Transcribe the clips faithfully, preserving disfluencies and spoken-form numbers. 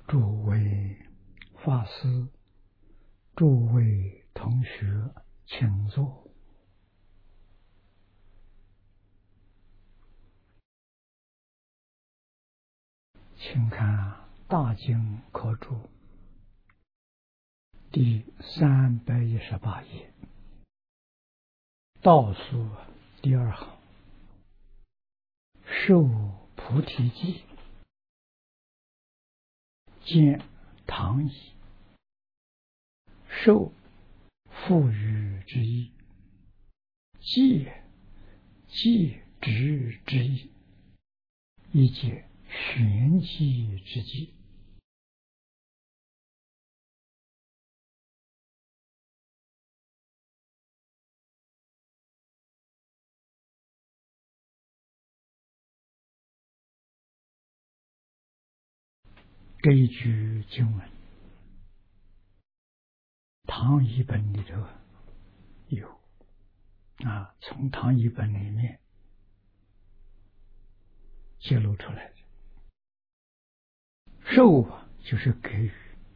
诸位法师、诸位同学，请坐。请看《大经科注》第三百一十八页，倒数第二行，受菩提记，见唐译，受赋予之意，戒戒执之意，以解玄机之机。这一句经文，唐译本里头有啊，从唐译本里面揭露出来的。受就是给予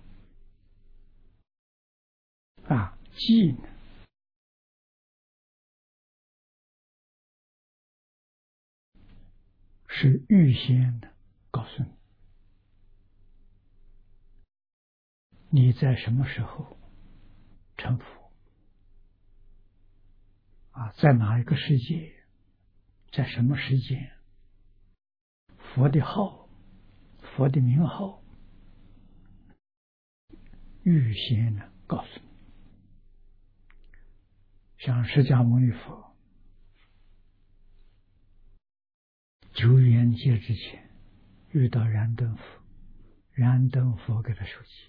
啊，记呢是预先的告诉你，你在什么时候成佛啊？在哪一个世界，在什么时间，佛的号，佛的名号，预先呢告诉你。像释迦牟尼佛九缘界之前遇到燃灯佛，燃灯佛给他授记，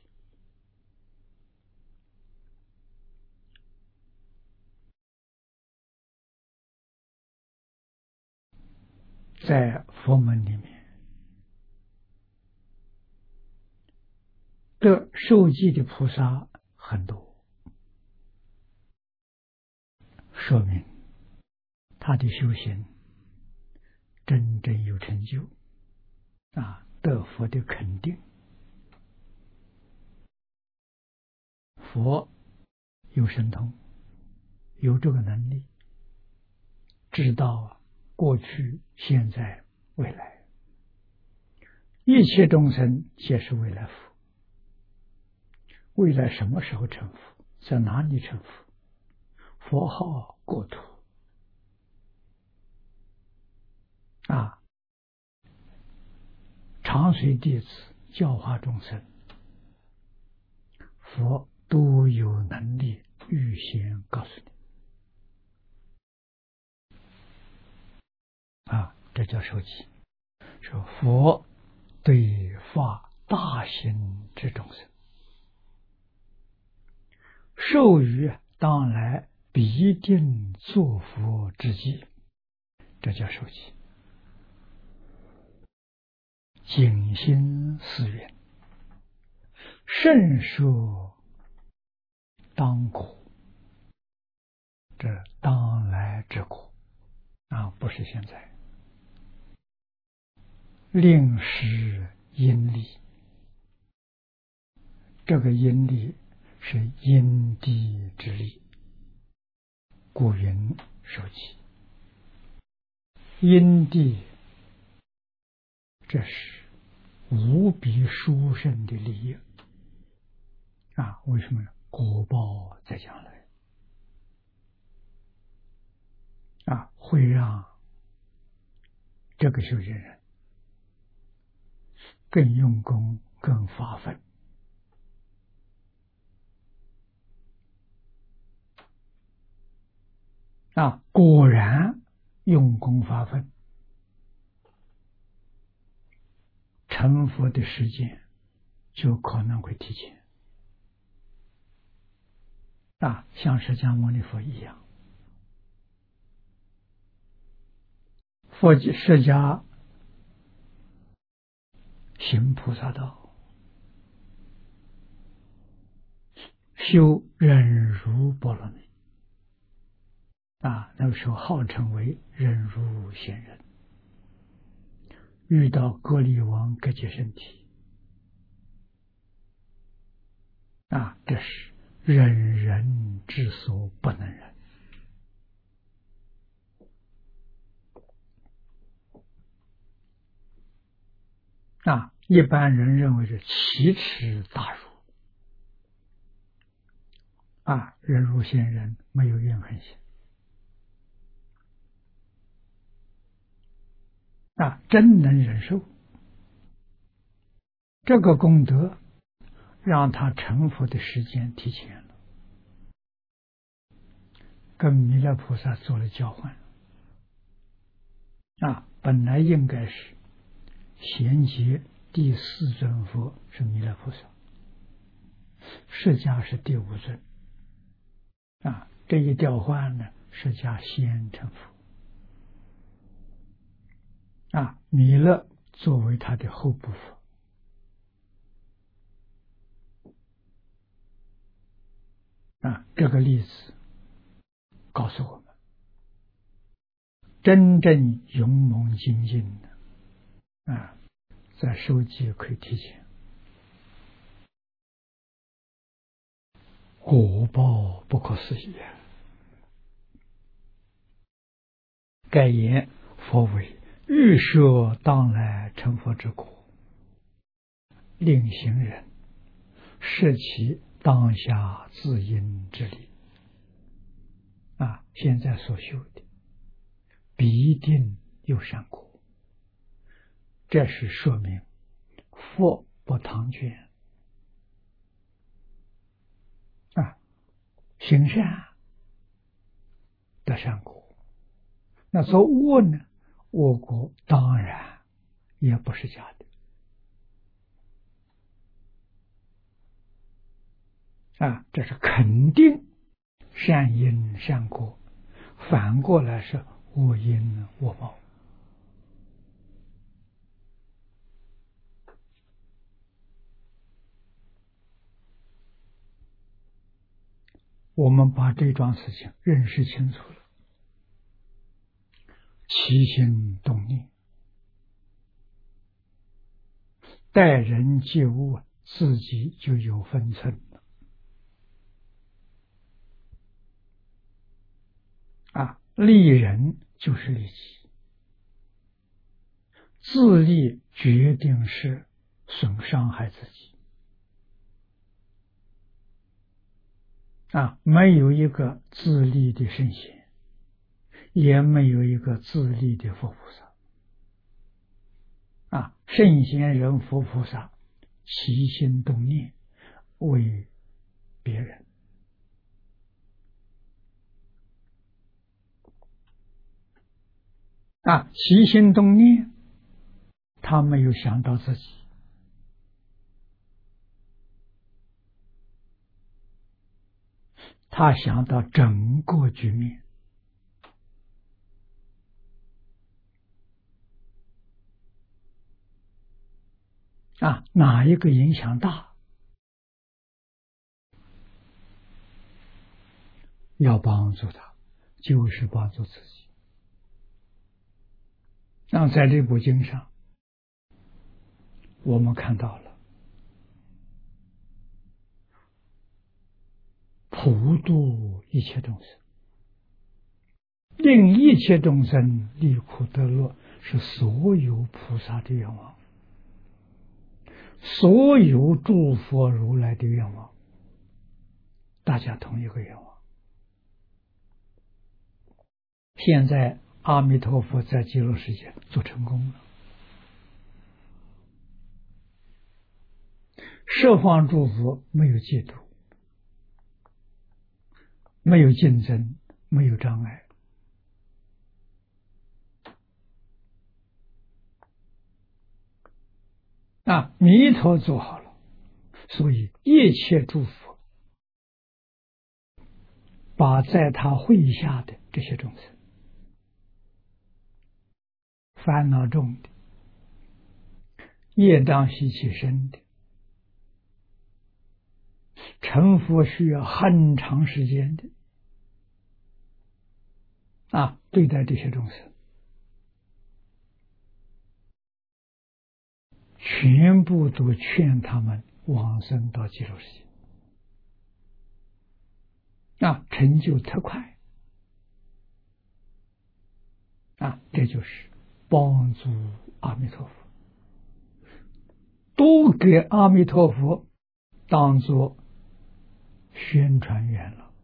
在佛门里面得受记的菩萨很多，说明他的修行真正有成就啊，得佛的肯定。佛有神通，有这个能力，知道过去、现在、未来，一切众生皆是未来佛。未来什么时候成佛，在哪里成佛，佛号国土啊，常随弟子教化众生，佛都有能力预先告诉你啊，这叫受记。说佛对发大心之众生，授予当来必定作佛之际，这叫受记。谨心思源，甚说当苦，这当来之苦啊，不是现在。令施因力，这个因力是因地之力，故云受记。因地，这是无比殊胜的利益啊！为什么呢？果报在将来啊，会让这个修行人更用功、更发奋啊！果然用功发奋，成佛的时间就可能会提前啊，像释迦牟尼佛一样，佛释迦行菩萨道，修忍辱波罗蜜啊，那个时候号称为忍辱仙人，遇到歌利王割截身体， 啊，这是忍人之所不能忍。啊，一般人认为是奇耻大辱。啊，忍辱仙人没有怨恨心。啊，真能忍受，这个功德让他成佛的时间提前了，跟弥勒菩萨做了交换。啊，本来应该是衔接第四尊佛是弥勒菩萨，释迦是第五尊。啊，这一调换呢，释迦先成佛。啊，弥勒作为他的后部佛。啊，这个例子告诉我们，真正勇猛精进的啊，在收集可以提前，果报不可思议。盖言佛为欲设当来成佛之果，令行人摄其当下自因之力。啊，现在所修的必定有善果，这是说明佛不唐捐。啊，行善得善果，那做恶呢？恶果当然也不是假的。啊，这是肯定善因善果，反过来是恶因恶报。我们把这桩事情认识清楚了，起心动念，待人接物，自己就有分寸了。啊，利人就是利己，自利决定是损伤害自己。啊，没有一个自利的圣贤，也没有一个自利的佛菩萨。啊，圣贤人佛菩萨起心动念为别人。啊，起心动念，他没有想到自己，他想到整个局面。啊，哪一个影响大，要帮助他，就是帮助自己。那在这部经上，我们看到了普度一切众生，令一切众生离苦得乐，是所有菩萨的愿望，所有诸佛如来的愿望，大家同一个愿望。现在阿弥陀佛在极乐世界做成功了，十方诸佛没有嫉妒，没有竞争，没有障碍。啊，弥陀做好了，所以一切诸佛把在他会下的这些众生，烦恼重的、业障习气深的，成佛需要很长时间的，啊，对待这些众生，全部都劝他们往生到极乐世界。 啊，成就特快啊，这就是帮助阿弥陀佛，都给阿弥陀佛当作宣传员了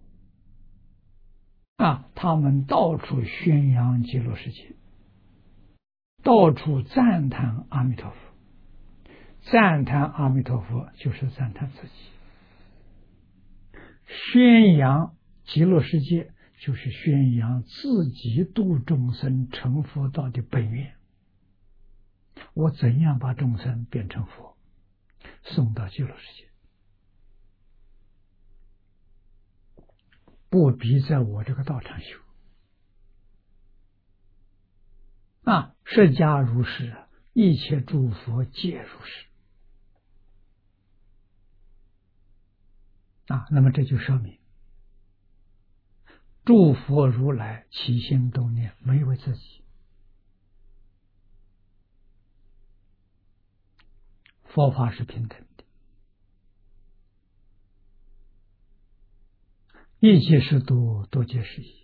啊！他们到处宣扬极乐世界，到处赞叹阿弥陀佛，赞叹阿弥陀佛就是赞叹自己，宣扬极乐世界就是宣扬自己度众生成佛道的本愿。我怎样把众生变成佛，送到极乐世界？不必在我这个道场修啊！释迦如是，一切诸佛皆如是啊！那么这就说明，诸佛如来起心动念没为自己，佛法是平等的，一切是度，度皆是一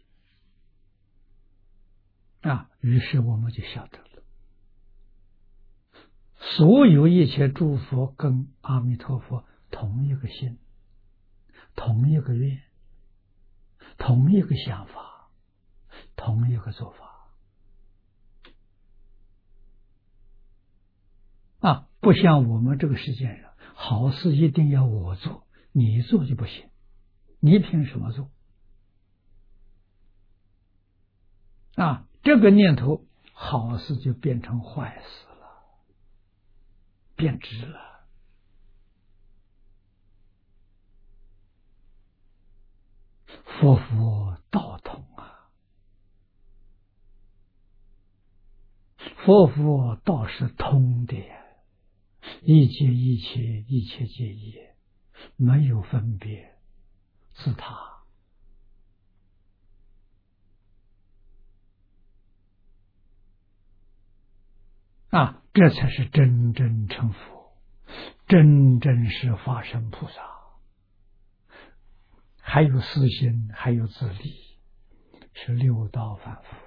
啊！于是我们就晓得了，所有一切诸佛跟阿弥陀佛同一个心，同一个愿，同一个想法，同一个做法啊！不像我们这个世界上，好事一定要我做，你做就不行，你凭什么做啊？这个念头，好事就变成坏事了，变质了。佛佛道同啊，佛佛道是通的，一切一切一切皆一，没有分别自他啊，这才是真正成佛，真正是法身菩萨。还有私心，还有自利，是六道反复。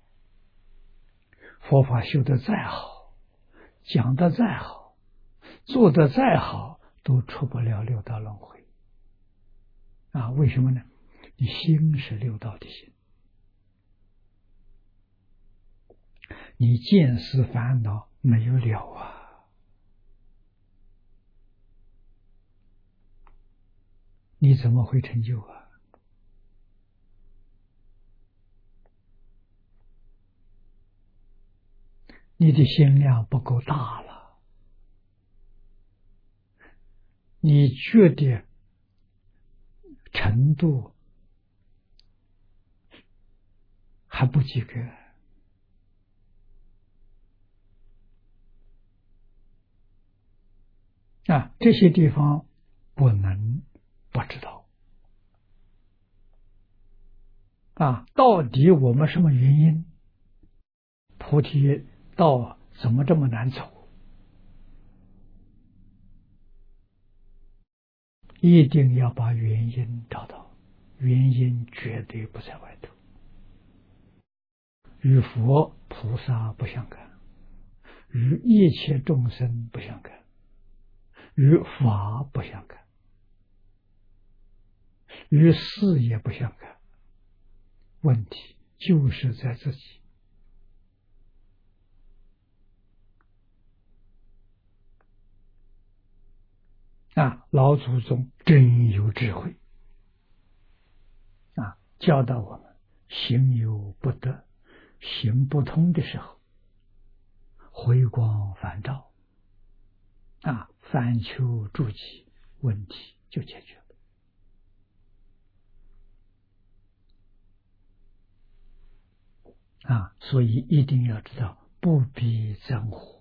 佛法修得再好，讲得再好，做得再好，都出不了六道轮回啊！为什么呢？你心是六道的心，你见思烦恼没有了啊！你怎么会成就啊？你的心量不够大了，你觉得程度还不及格啊！这些地方不能不知道啊！到底我们什么原因？菩提道怎么这么难走？一定要把原因找到，原因绝对不在外头，与佛菩萨不相干，与一切众生不相干，与法不相干，与事也不相干。问题就是在自己啊！老祖宗真有智慧啊，教导我们行有不得、行不通的时候，回光返照啊，反求诸己，问题就解决了啊！所以一定要知道，不必增护，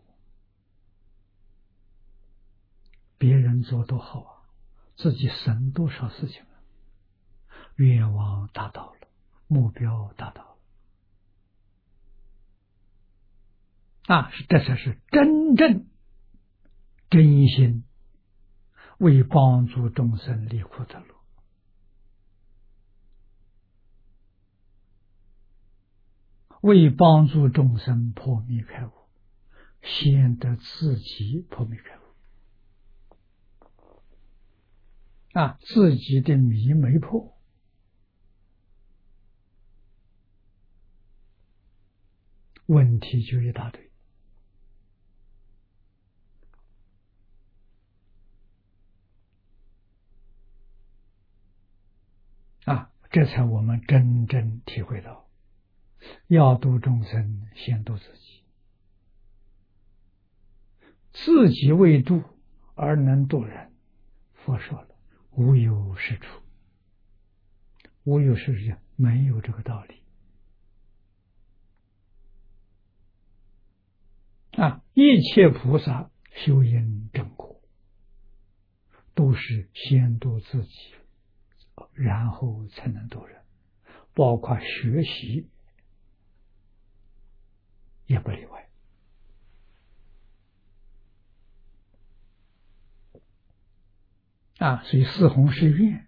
别人做多好啊，自己省多少事情啊！愿望达到了，目标达到了啊！这才是真正真心为帮助众生离苦得乐为帮助众生破迷开悟，先得自己破迷开悟。啊，自己的迷没破，问题就一大堆。啊，这才我们真正体会到，要度众生，先度自己。自己未度而能度人，佛说了，无有是处。无有是处，没有这个道理。啊，一切菩萨修因正果，都是先度自己，然后才能度人，包括学习也不例外。啊，所以四弘誓愿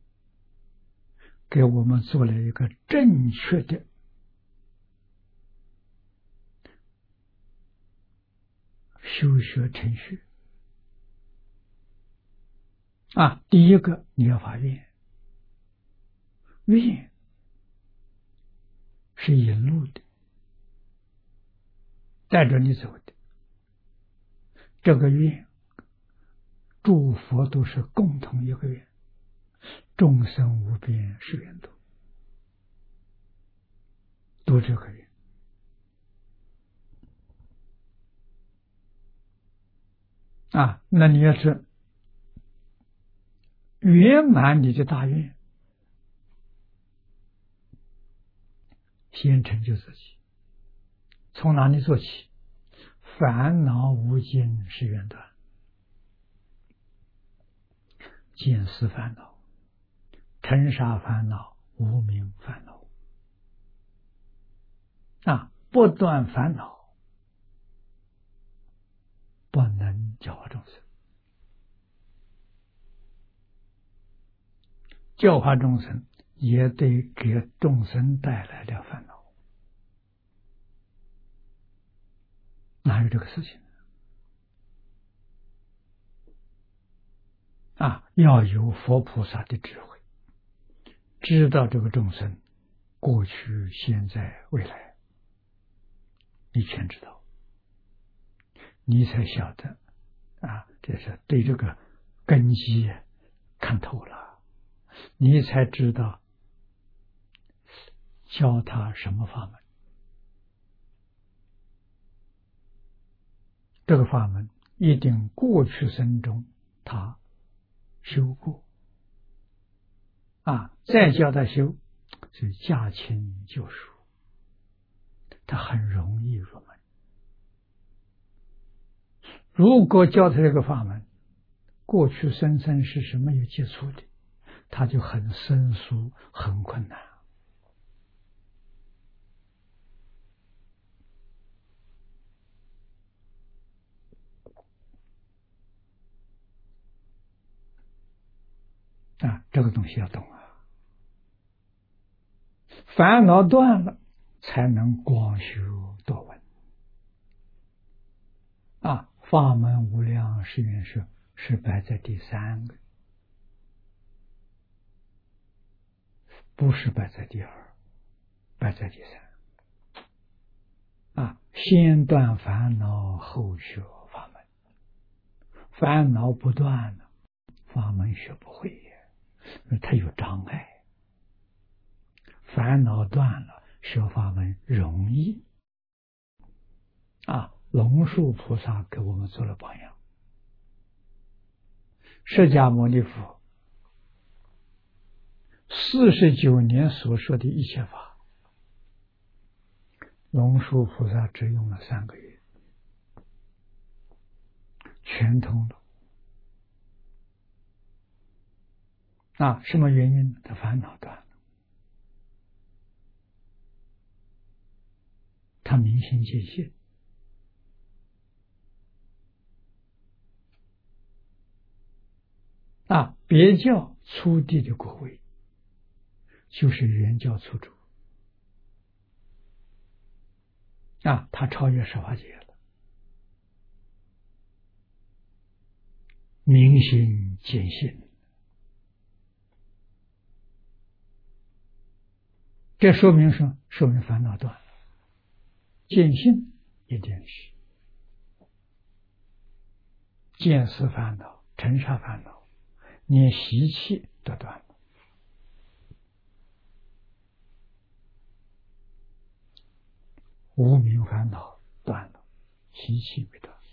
给我们做了一个正确的修学程序。啊，第一个你要发愿，愿是引路的，带着你走的。这个愿，诸佛都是共同一个愿，众生无边誓愿度，度这个愿。啊，那你要是圆满你的大愿，先成就自己。从哪里做起？烦恼无尽誓愿断，见思烦恼、尘沙烦恼、无明烦恼。啊，不断烦恼，不能教化众生。教化众生也得给众生带来了烦恼，哪有这个事情啊？要有佛菩萨的智慧，知道这个众生过去、现在、未来，你全知道，你才晓得啊，这是对这个根基看透了，你才知道教他什么法门。这个法门一定过去生中他修过啊，再教他修，是驾轻就熟，他很容易入门。如果教他这个法门，过去生生世世没有接触的，他就很生疏，很困难。啊，这个东西要懂啊！烦恼断了，才能广修多闻。啊，法门无量誓愿是是摆在第三个，不是摆在第二，摆在第三。啊，先断烦恼，后学法门。烦恼不断了，法门学不会呀，它有障碍。烦恼断了，学法门容易。啊，龙树菩萨给我们做了榜样。释迦牟尼佛四十九年所说的一切法，龙树菩萨只用了三个月，全通了。啊，什么原因呢？他烦恼断了，他明心见性。啊，别教初地的果位，就是原教初住。 啊，他超越十法界了，明心见性，这说明什么？说明烦恼断了。见性一定是见思烦恼、尘沙烦恼，连习气都断了。无明烦恼断了，习气没断，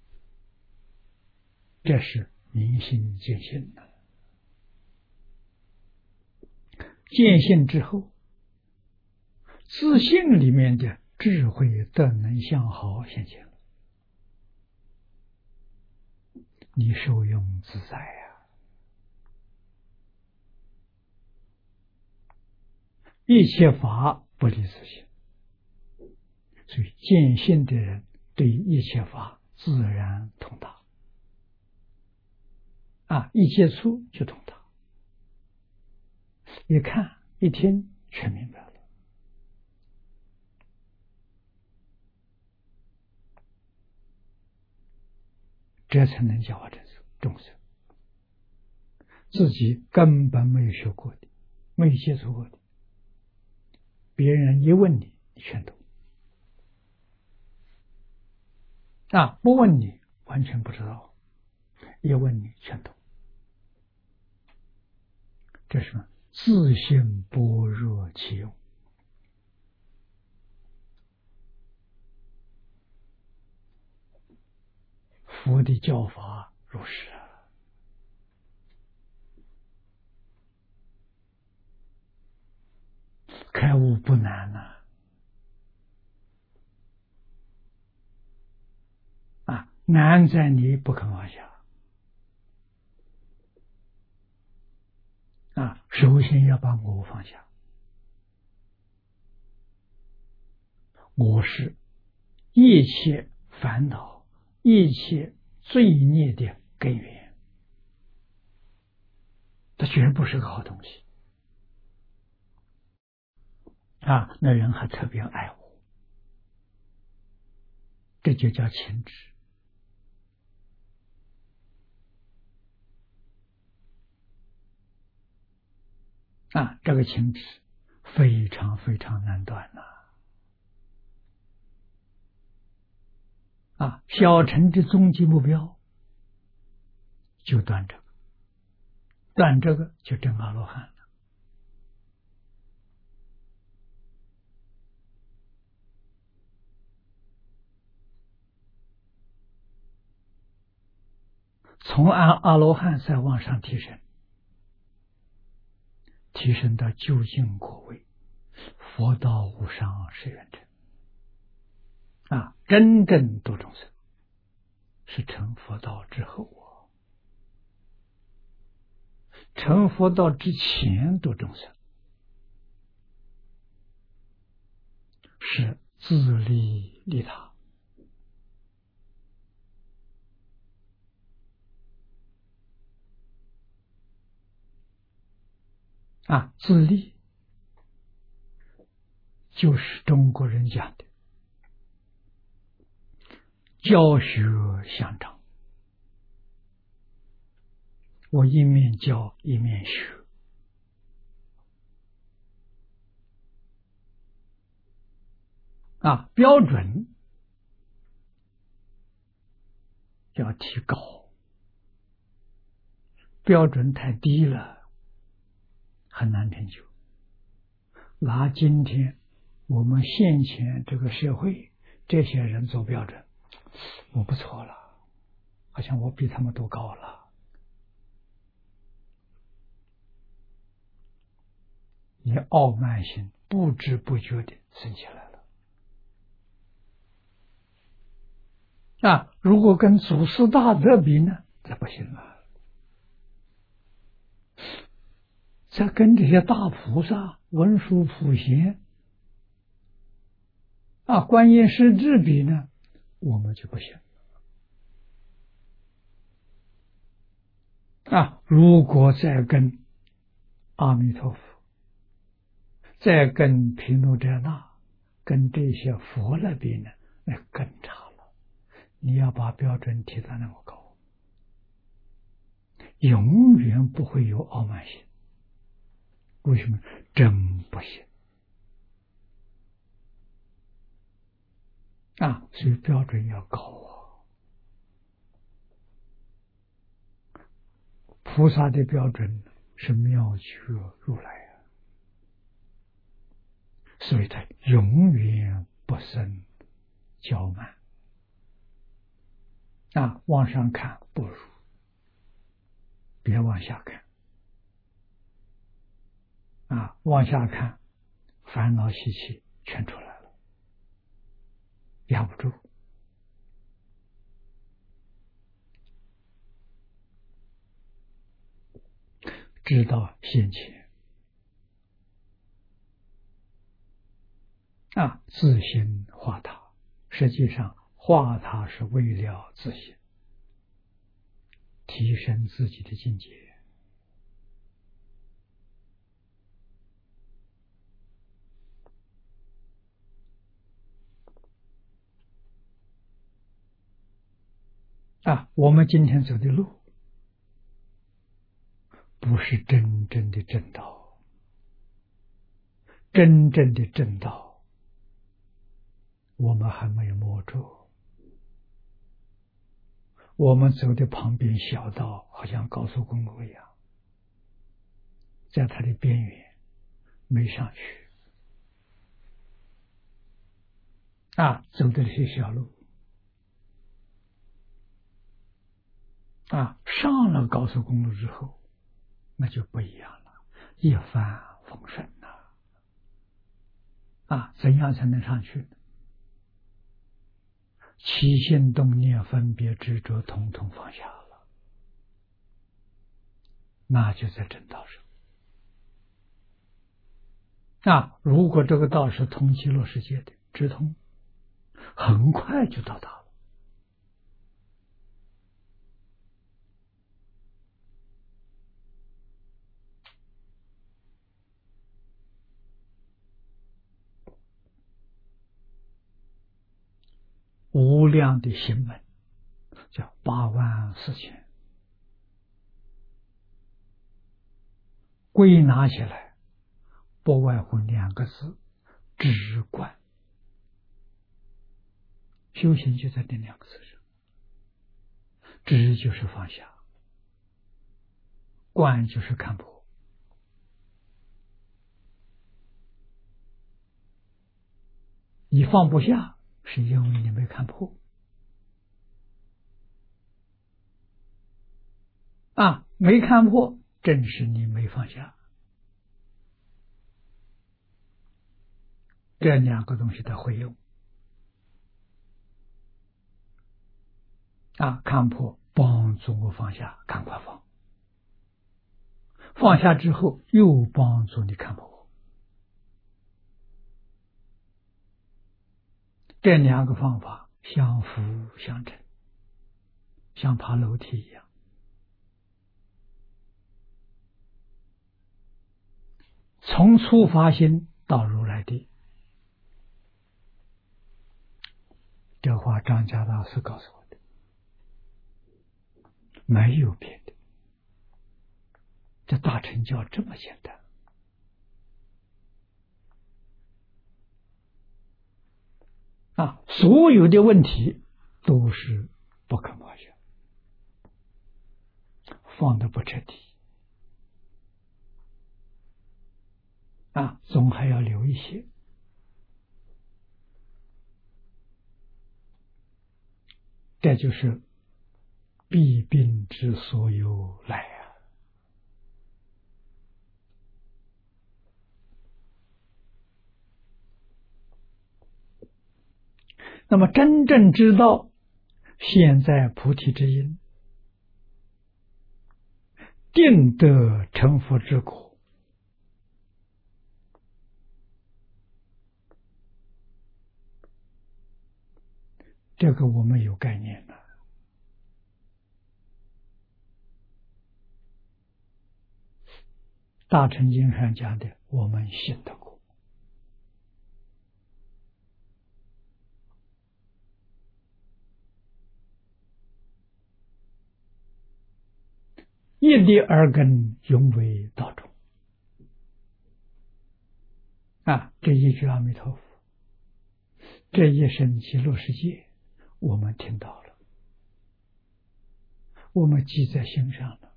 这是明心见性的。见性之后，自性里面的智慧德能相好现前了，你受用自在呀、啊！一切法不离自性，所以见性的人对一切法自然通达啊！一接触就通达，一看一听全明白了。这才能教化众生。众生自己根本没有学过的，没有接触过的，别人一问你，你全懂啊！不问你完全不知道，一问你全懂。这是什么？自性般若其用。佛的教法如是啊，开悟不难呐、啊，啊，难在你不肯放下啊！首先要把我放下，我是一切烦恼、一切罪孽的根源，它绝不是个好东西啊！那人还特别爱我，这就叫情执啊！这个情执非常非常难断呐！啊，小乘的终极目标就断这个，断这个就证阿罗汉了。从阿阿罗汉再往上提升，提升到究竟果位，佛道无上誓愿成啊！真正度众生是成佛道之后啊，成佛道之前度众生是自利利他啊！自利就是中国人讲的教学相长，我一面教一面学啊，标准要提高，标准太低了很难成就。拿今天我们现前这个社会这些人做标准，我不错了，好像我比他们都高了。你傲慢心不知不觉的升起来了啊！如果跟祖师大德比呢，这不行了。再跟这些大菩萨、文殊普贤啊、观音师智比呢，我们就不行啊！如果再跟阿弥陀佛，再跟毗卢遮那， 跟这些佛来比呢，那更差了。你要把标准提到那么高，永远不会有傲慢心。为什么？真不行啊！所以标准要高啊。菩萨的标准是妙觉如来啊，所以他永远不生骄慢啊。往上看不如，别往下看啊。往下看，烦恼习气全出来了，压不住。知道现前啊，自心化他，实际上化他是为了自心，提升自己的境界啊。我们今天走的路不是真正的正道，真正的正道我们还没有摸着，我们走的旁边小道好像高速公路一样，在它的边缘没上去啊，走的是小路啊，上了高速公路之后那就不一样了，一帆风顺了啊。怎样才能上去呢？起心动念分别执着统统放下了，那就在正道上啊。如果这个道是通极乐世界的直通，很快就到达了。无量的行门，叫八万四千，归纳起来不外乎两个字：止观。修行就在这两个字上，止就是放下，观就是看破。你放不下，是因为你没看破啊，没看破，正是你没放下。这两个东西的会用啊，看破帮助我放下，赶快放；放下之后又帮助你看破。这两个方法相辅相成，像爬楼梯一样。从初发心到如来地，这话张家大师告诉我的，没有别的。这大乘教这么简单啊！所有的问题都是不可放下，放得不彻底啊，总还要留一些。这就是弊病之所由来啊！那么真正知道现在菩提之因，定得成佛之果，这个我们有概念了。大乘经上讲的，我们信得过一粒耳根，永为道中。啊，这一句阿弥陀佛，这一声极乐世界，我们听到了，我们记在心上了。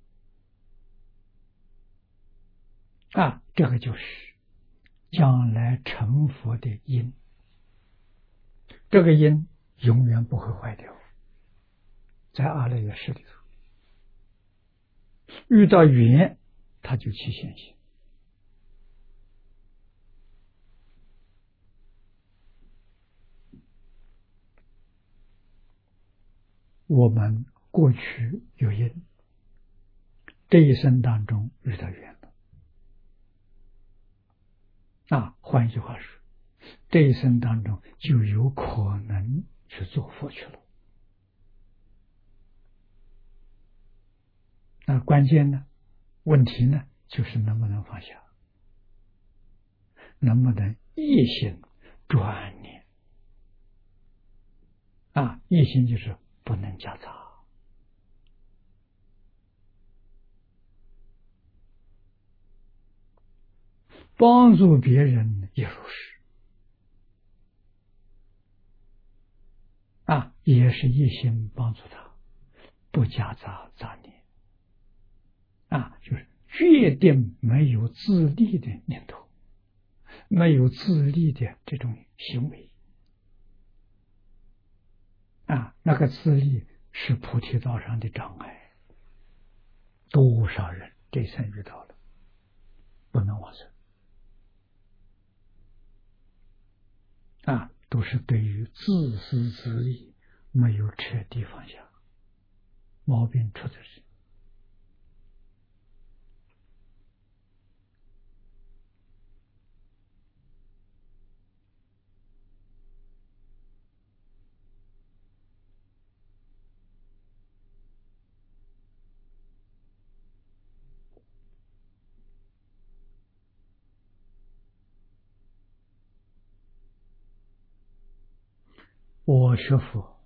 啊，这个就是将来成佛的因，这个因永远不会坏掉，在阿赖耶识里头，遇到缘，它就起现行。我们过去有因，这一生当中遇到缘了。啊，换句话说，这一生当中就有可能去做佛去了。那关键呢？问题呢？就是能不能放下，能不能一心专念。啊，一心就是不能夹杂。帮助别人也如是。啊，也是一心帮助他，不夹杂杂念。啊，就是决定没有自利的念头，没有自利的这种行为。啊，那个自利是菩提道上的障碍，多少人这一生遇到了，不能往生。啊，都是对于自私自利没有彻底放下，毛病出在这。我学佛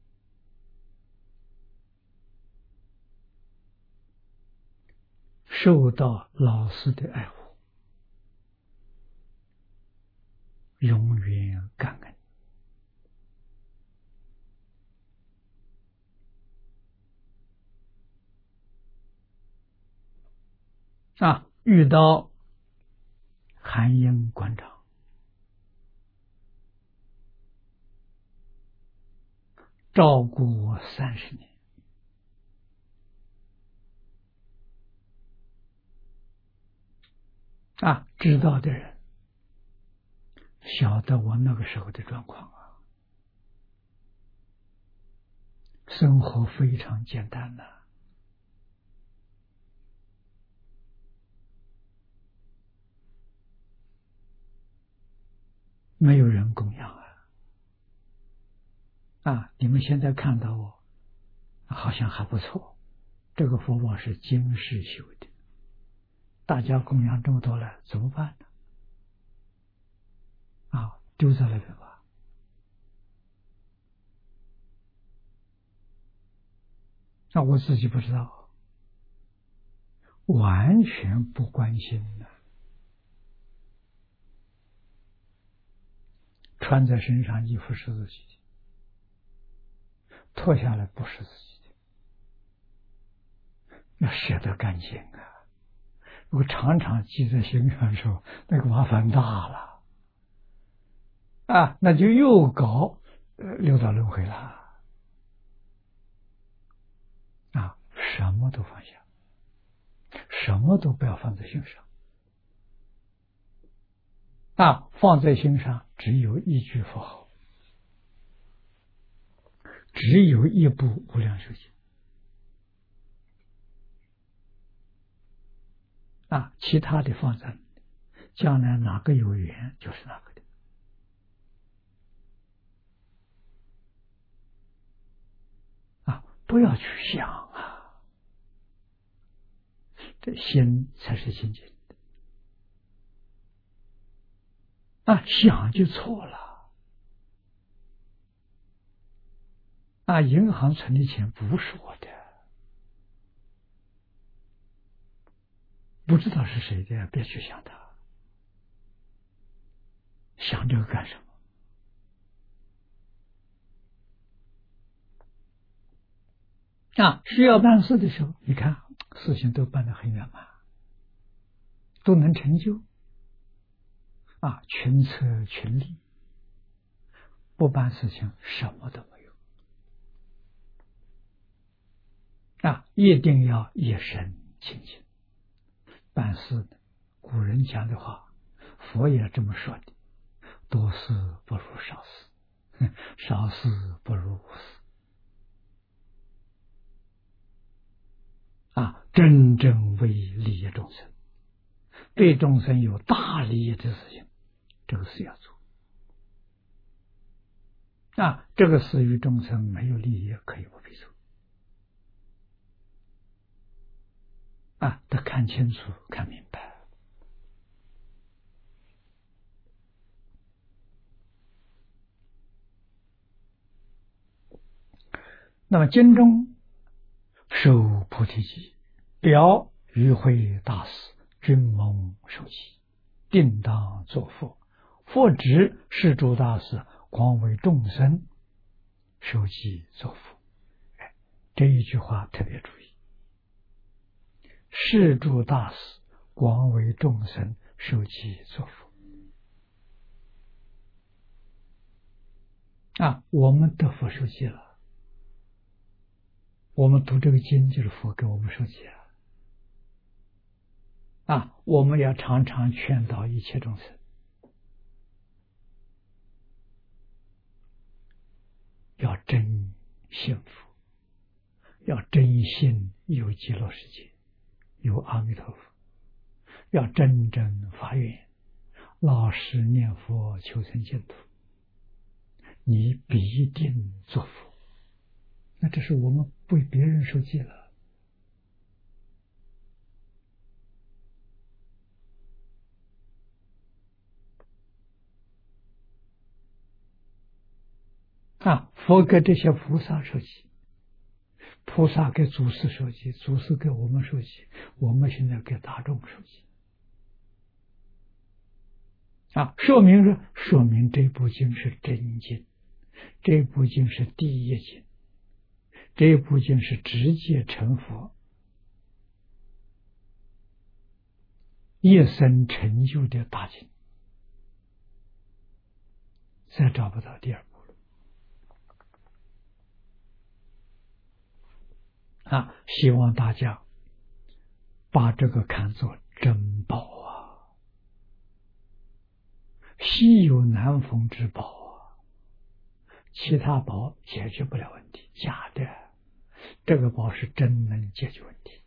受到老师的爱护，永远感恩。啊，遇到韩英馆长，照顾我三十年。啊，知道的人晓得我那个时候的状况啊，生活非常简单呐、啊，没有人供养啊。啊，你们现在看到我，好像还不错。这个佛宝是今世修的，大家供养这么多了，怎么办呢？啊，丢在那边吧。那我自己不知道，完全不关心的，穿在身上衣服是自己的，脱下来不是自己的，要舍得干净啊！如果常常记在心上的时候，那个麻烦大了啊，那就又搞呃六道轮回了啊！什么都放下，什么都不要放在心上啊！放在心上只有一句佛号，只有一部无量寿经啊，其他的放在将来哪个有缘就是哪个的啊！不要去想啊，这心才是清净的啊，想就错了啊！银行存的钱不是我的不知道是谁的，别去想他，想这个干什么？啊，需要办事的时候，你看事情都办得很圆满，都能成就，啊，群策群力，不办事情什么都没有，啊，一定要一身清净。办事，古人讲的话，佛也这么说的：多事不如少事，少事不如无事。啊，真正为利益众生，对众生有大利益的事情，这个事要做。啊，这个事与众生没有利益，可以不必做。啊，得看清楚，看明白。那么经中受菩提记，表与会大师君蒙受记，定当作佛。佛指是诸大师广为众生，受记作佛。哎，这一句话特别注意。是诸大师广为众生，受记作佛。啊，我们得佛受记了。我们读这个经就是佛给我们受记啊！啊，我们要常常劝导一切众生，要真幸福，要真信有极乐世界，有阿弥陀佛，要真正发愿，老实念佛求生净土，你必定作佛。那这是我们为别人受记了。啊，佛给这些菩萨受记，菩萨给祖师受记，祖师给我们受记，我们现在给大众受记。啊，说明说，说明这部经是真经，这部经是第一经，这部经是直接成佛一生成就的大经，再找不到第二部了。啊，希望大家把这个看作珍宝啊，稀有难逢之宝啊！其他宝解决不了问题，假的，这个宝是真能解决问题。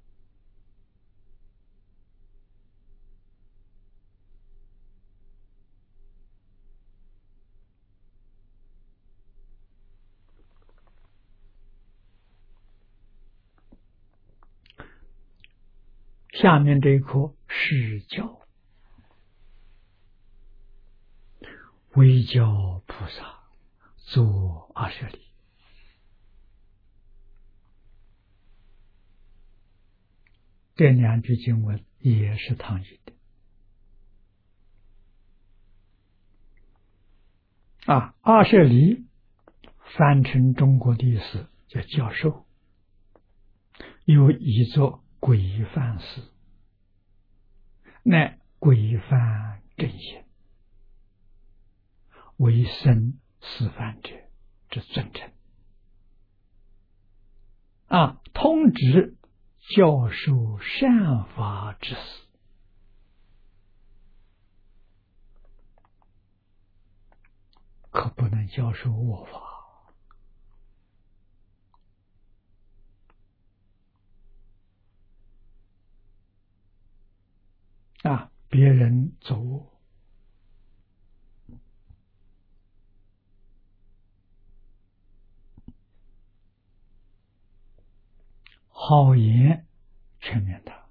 下面这一课是教为教菩萨做阿舍利。这两句经文也是唐译的啊。阿舍利翻成中国的意思叫教授，又译作规范师，乃规范正行，为生示范者之尊称啊，通知教授善法之事，可不能教授恶法。啊，别人走恶，好言劝勉他，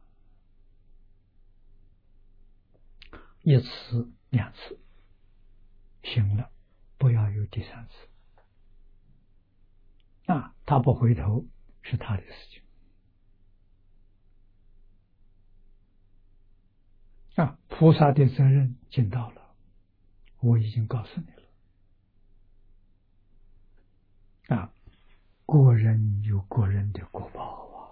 一次两次行了，不要有第三次。啊，他不回头是他的事情。 菩萨的责任尽到了，我已经告诉你了啊，个人有个人的果报啊。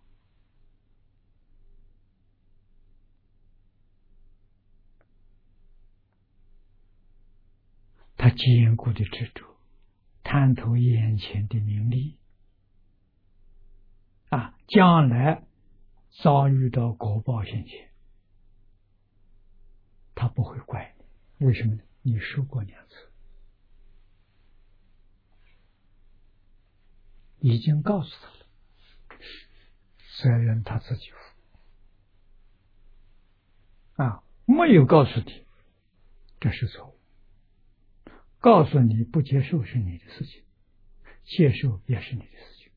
他坚固的执着，贪图眼前的名利啊，将来遭遇到果报现前，他不会怪你。为什么呢？你受过两次，已经告诉他了，责任他自己负啊，没有告诉你，这是错误。告诉你不接受是你的事情，接受也是你的事情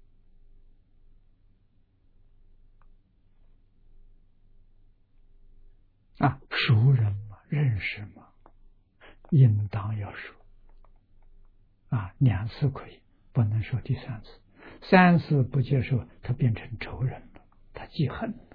啊。熟人嘛，认识嘛，应当要说啊，两次可以，不能说第三次。三次不接受，他变成仇人了，他记恨了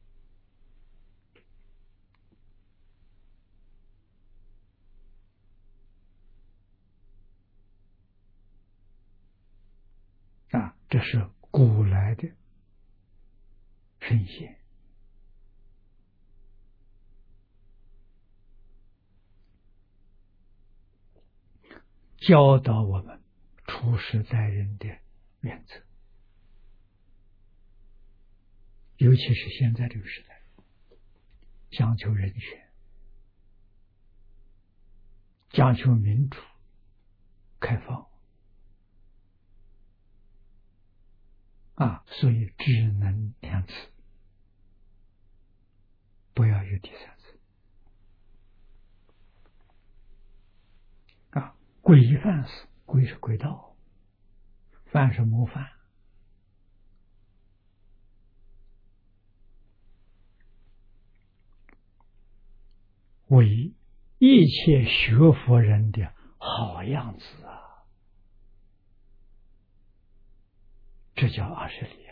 啊。这是古来的圣贤教导我们处世待人的原则，尤其是现在这个时代，讲求人权，讲求民主、开放啊，所以只能两次，不要有第三次啊。规范是规是轨道，范是模范。为一切学佛人的好样子啊，这叫阿舍利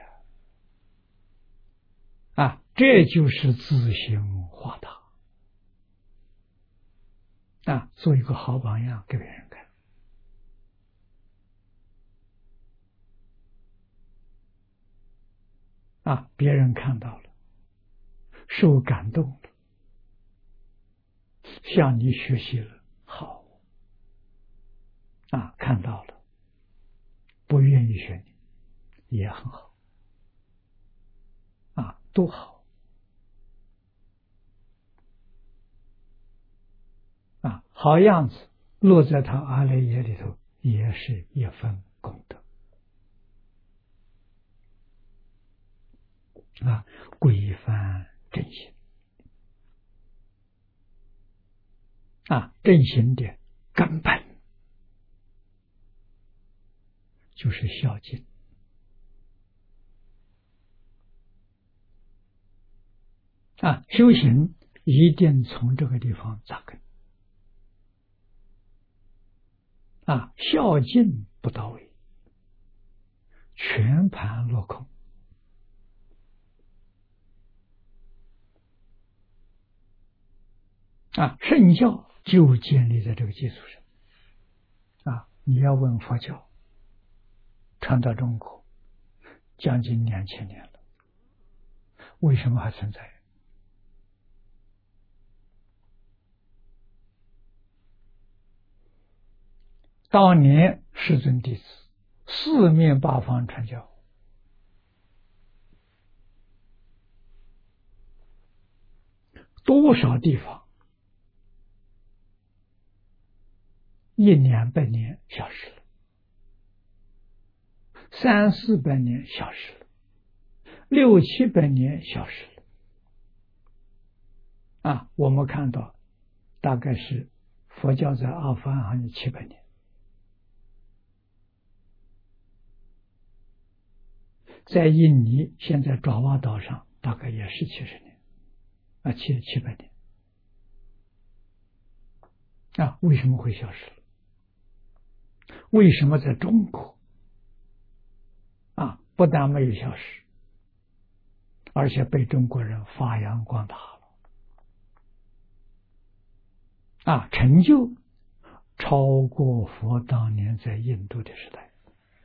啊！啊，这就是自行化他啊，做一个好榜样给别人看啊，别人看到了，受感动了，向你学习了，好啊，看到了，不愿意学你也很好啊，都好啊，好样子落在他阿赖耶里头，也是一份功德啊，规范正行啊，正行的根本就是孝敬啊，修行一定从这个地方扎根啊，孝敬不到位，全盘落空啊，圣教就建立在这个基础上啊。你要问佛教传到中国将近两千年了，为什么还存在？当年世尊弟子四面八方传教，多少地方一两百年消失了，三四百年消失了，六七百年消失了啊！我们看到大概是佛教在阿富汗还有七百年，在印尼现在爪哇岛上大概也是七十年啊，七七百年啊，为什么会消失了？为什么在中国啊，不但没有消失，而且被中国人发扬光大了啊，成就超过佛当年在印度的时代。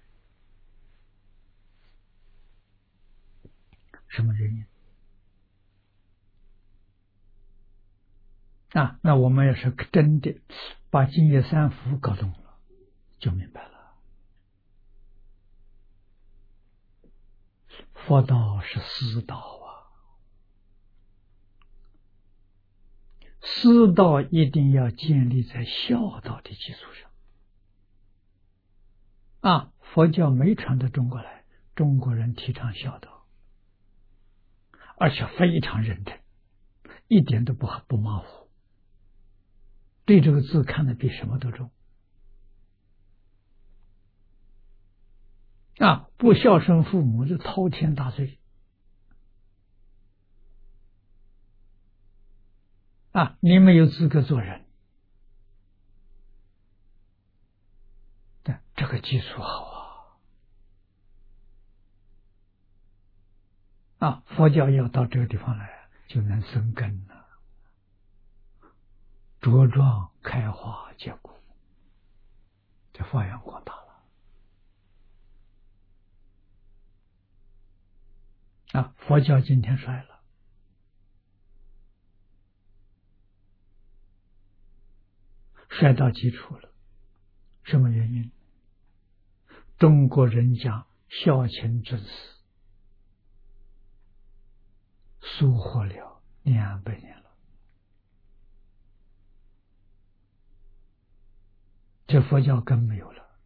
什么原因？啊，那我们要是真的把净业三福搞懂了，就明白了。佛道是私道啊，私道一定要建立在孝道的基础上。啊，佛教没传到中国来，中国人提倡孝道，而且非常认真，一点都不不马虎，对这个字看得比什么都重。啊，不孝顺父母是滔天大罪。啊，你没有资格做人。但这个基础好啊！啊，佛教要到这个地方来，就能生根了，茁壮开花结果，就发扬光大了。啊，佛教今天衰了，衰到基础了。什么原因？中国人讲孝亲之子，疏忽了两百年了。这佛教根没有了。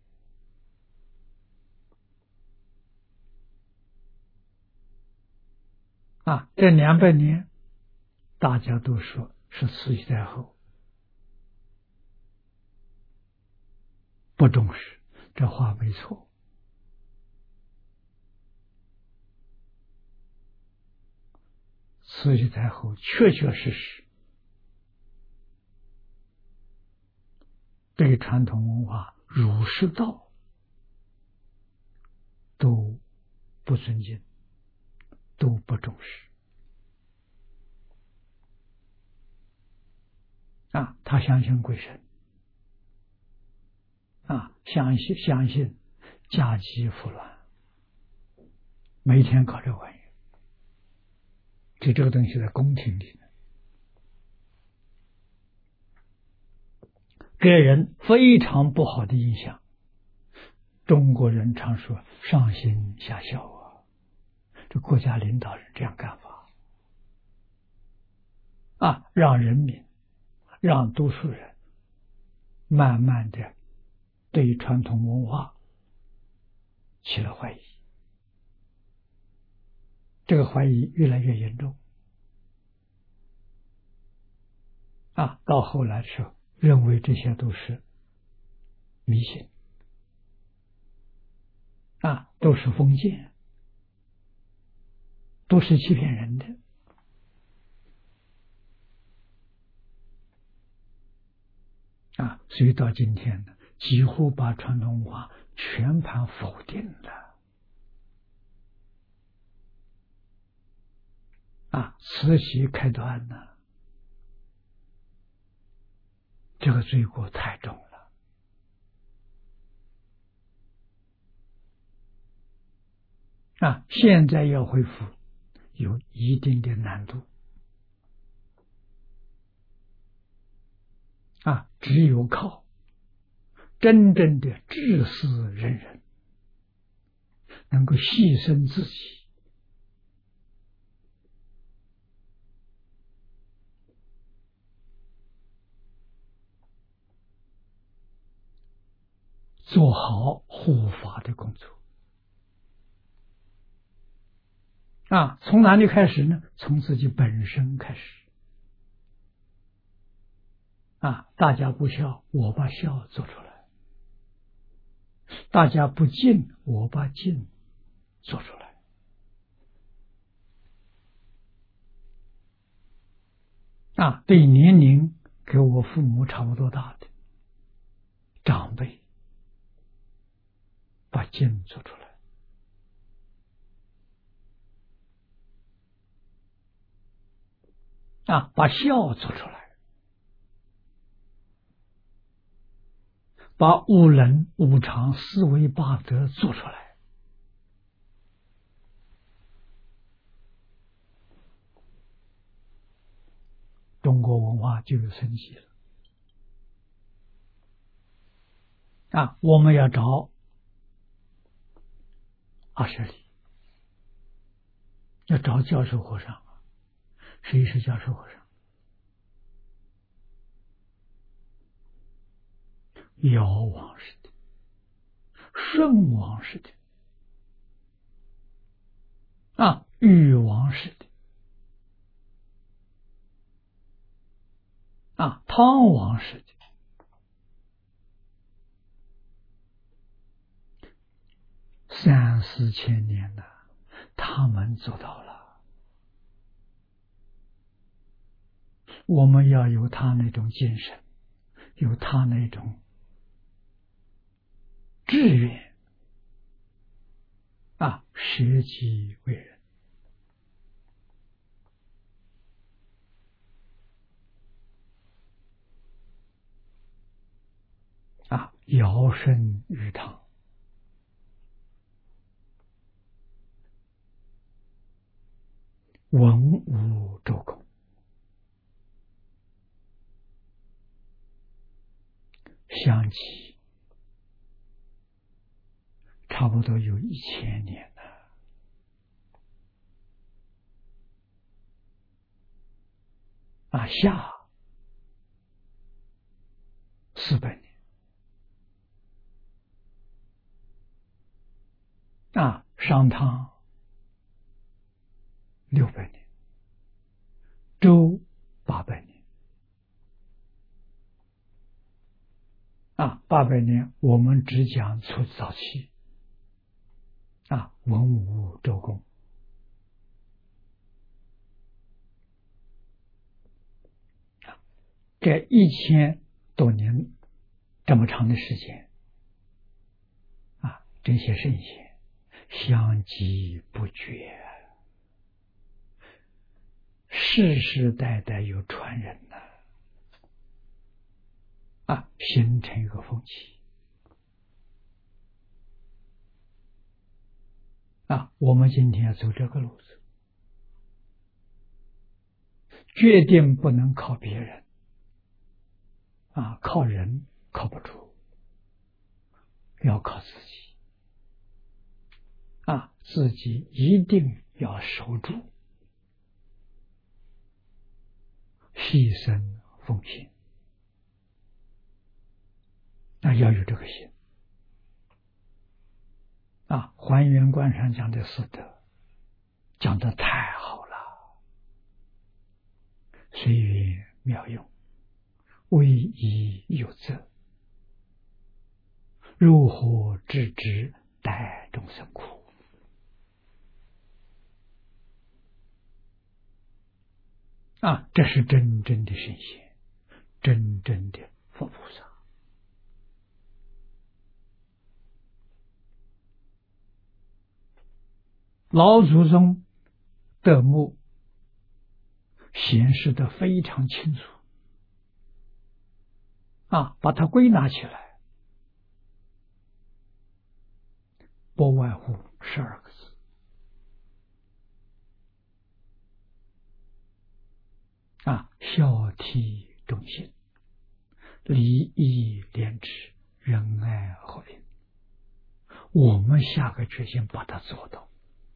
啊，这两百年，大家都说是慈禧太后不重视，这话没错。慈禧太后确确实实对传统文化、儒释道都不尊敬，都不重视。啊，他相信鬼神，啊，相信相信家鸡服卵，每天搞这玩意，就这个东西在宫廷里面，给人非常不好的印象。中国人常说上行下效啊，这国家领导人这样干法啊，让人民、让多数人慢慢的对传统文化起了怀疑，这个怀疑越来越严重啊，到后来的时候，认为这些都是迷信啊，都是封建，都是欺骗人的。啊，所以到今天呢，几乎把传统文化全盘否定了。啊，慈禧开端呢，这个罪过太重了。啊，现在要恢复有一定的难度。啊，只有靠真正的至死仁人，能够牺牲自己，做好护法的工作。啊，从哪里开始呢？从自己本身开始。啊，大家不孝，我把孝做出来；大家不敬，我把敬做出来。啊，对年龄跟我父母差不多大的长辈，把敬做出来。啊，把孝做出来。 把五能、五常、四维八德做出来。中国文化就有生机了。啊，我们要找阿舍利，要找教授和尚。谁是教授和尚？尧王是的，舜王是的，啊，禹王是的，啊，汤王是的。三四千年了，他们做到了。我们要有他那种精神，有他那种志愿啊，舍己为人啊，尧舜禹汤，文武周公，相继差不多有一千年了。啊，夏四百年，啊，商汤六百年，周八百年，啊，八百年我们只讲出早期，啊，文武周公，这一千多年这么长的时间，啊，这些圣贤相继不绝，世世代代有传人呐，啊，形成一个风气。啊，我们今天要走这个路子，决定不能靠别人，啊，靠人靠不住，要靠自己，啊，自己一定要守住，牺牲奉献，那要有这个心。啊，还原观上讲的四德，讲得太好了，随缘妙用，为义有责，如何制止待众生苦？啊，这是真正的圣贤，真正的佛菩萨。老祖宗的目显示得非常清楚，啊，把它归纳起来，不外乎十二个字：啊，孝悌忠信，礼义廉耻，仁爱和平。我们下个决心把它做到，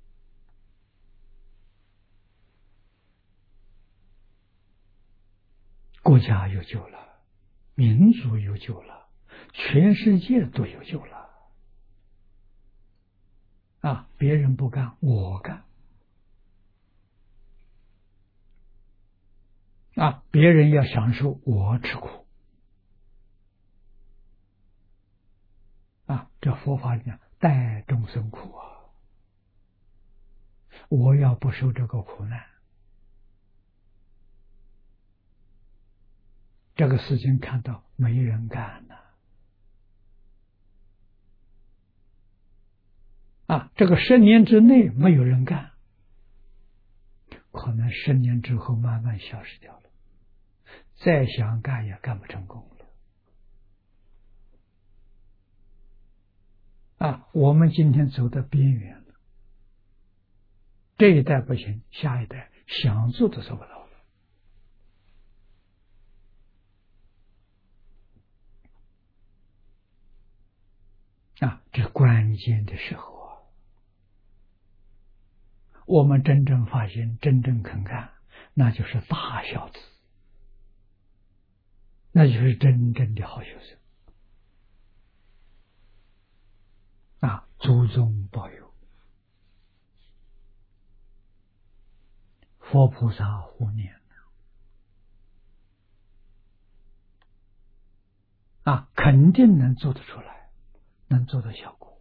国家有救了，民族有救了，全世界都有救了。啊，别人不干，我干。啊，别人要享受，我吃苦。啊，这佛法里讲，待众生苦啊，我要不受这个苦难，这个事情看到没人干了。啊，这个十年之内没有人干，可能十年之后慢慢消失掉了，再想干也干不成功了。 啊，我们今天走到边缘了，这一代不行，下一代想做都做不到了啊！这关键的时候啊，我们真正发现，真正肯干，那就是大孝子，那就是真正的好学生啊！祖宗保佑，佛菩萨护念啊，肯定能做得出来，能做到效果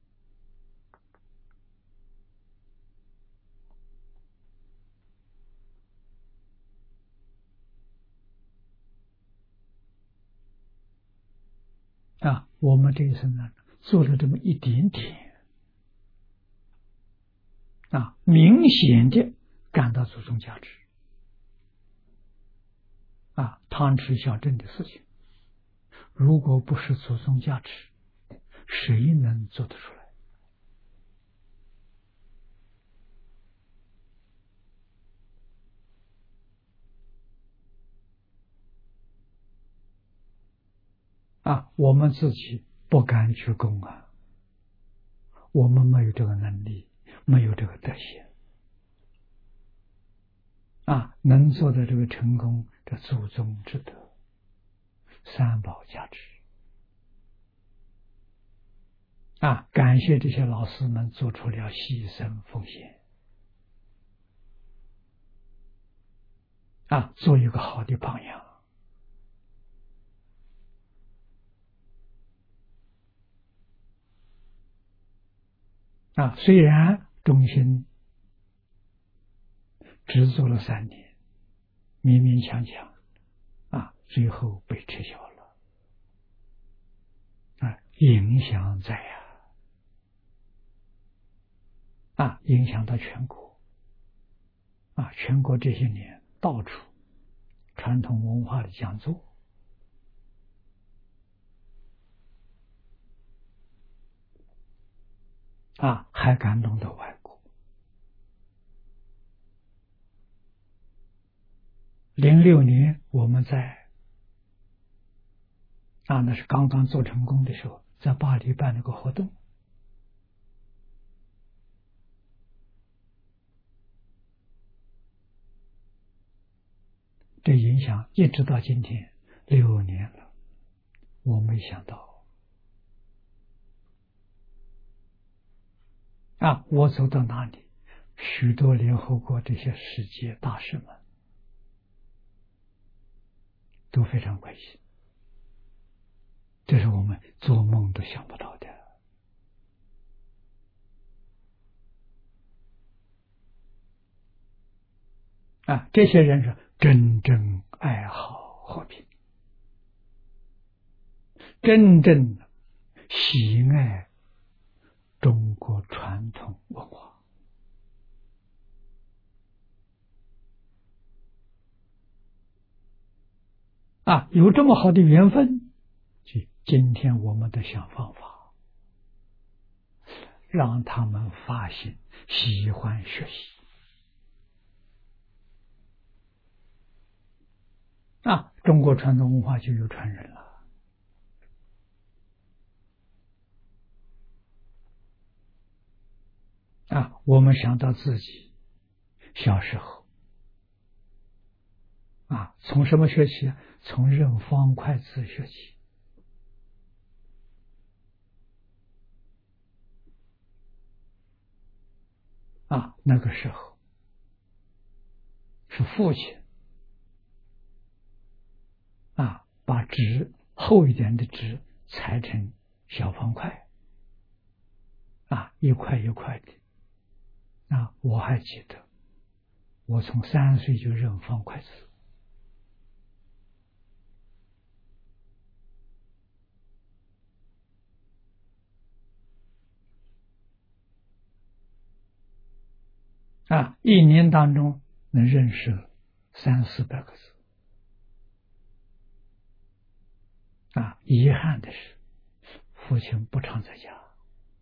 啊！我们这一生呢，做了这么一点点啊，明显的感到祖宗加持啊，贪吃小正的事情，如果不是祖宗加持，谁能做得出来啊？我们自己不敢去供啊，我们没有这个能力，没有这个德行啊，能做到这个成功的祖宗之德，三宝加持啊！感谢这些老师们做出了牺牲奉献啊，做一个好的榜样啊！虽然中心只做了三年，勉勉强强啊，最后被撤销了啊，影响在呀啊，影响到全国啊，全国这些年到处传统文化的讲座啊，还感动到外国。零六年我们在啊，那是刚刚做成功的时候，在巴黎办了个活动，这影响一直到今天六年了，我没想到啊，我走到哪里，许多联合国这些世界大使们都非常关心，这是我们做梦都想不到的啊！这些人是真正爱好和平，真正喜爱中国传统文化啊，有这么好的缘分，就今天我们的想方法，让他们发现喜欢学习啊，中国传统文化就有传人了啊。我们想到自己小时候啊，从什么学起？从认方块字学起啊。那个时候是父亲啊，把纸厚一点的纸裁成小方块啊，一块一块的啊。我还记得，我从三岁就认方块字啊，一年当中能认识三四百个字啊。遗憾的是，父亲不常在家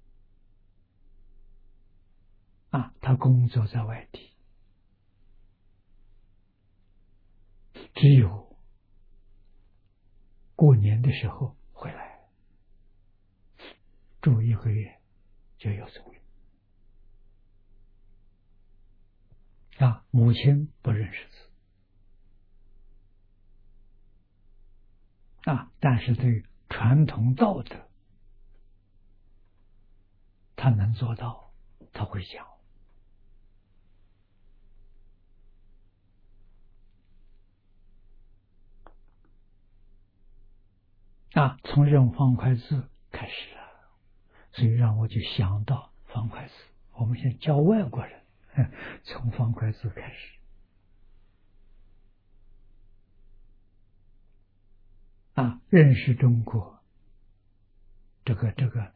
啊，他工作在外地，只有过年的时候回来，住一个月就有走了。啊，母亲不认识字，啊，但是对传统道德，他能做到，他会讲。啊，从认方块字开始了，所以让我就想到方块字。我们现在教外国人，从方块字开始。啊，认识中国这个这个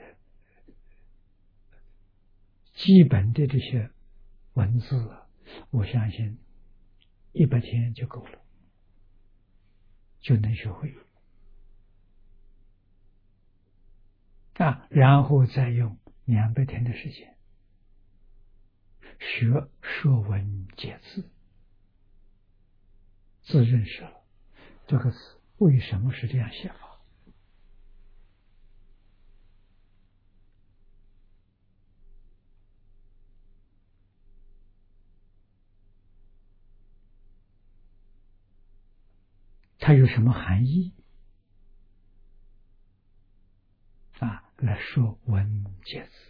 基本的这些文字，我相信一百天就够了，就能学会。啊，然后再用两百天的时间学说文解字，字认识了，这个字为什么是这样写法？它有什么含义？啊，来说文解字，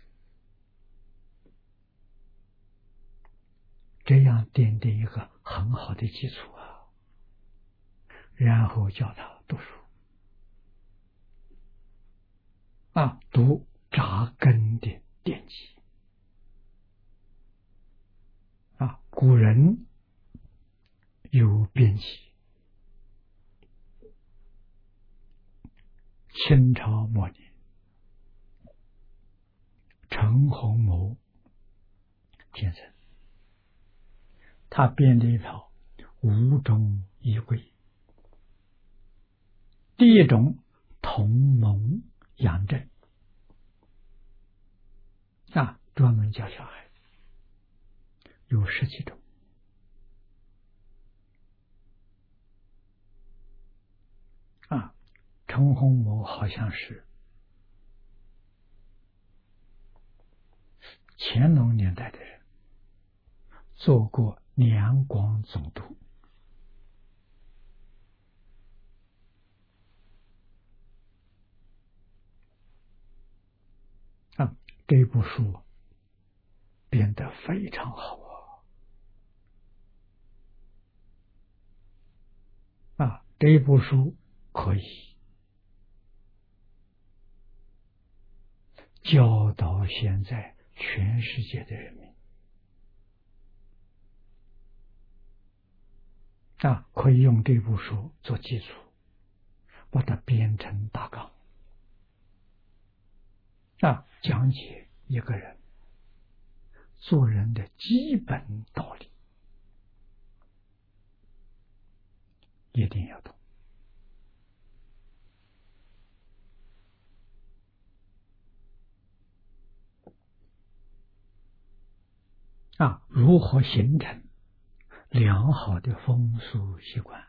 这样奠定一个很好的基础啊。然后教他读书，啊，读扎根的典籍。啊，古人有编辑，清朝末年，陈洪谋先生，他编了一套五种仪轨。第一种同盟养正，啊，专门教小孩，有十七种。啊，陈洪谋好像是乾隆年代的人，做过两广总督。啊，这部书编得非常好啊！啊，这部书可以教导现在全世界的人民，啊，可以用这部书做基础，把它编成大纲，啊，讲解一个人做人的基本道理，一定要懂。啊，如何形成良好的风俗习惯？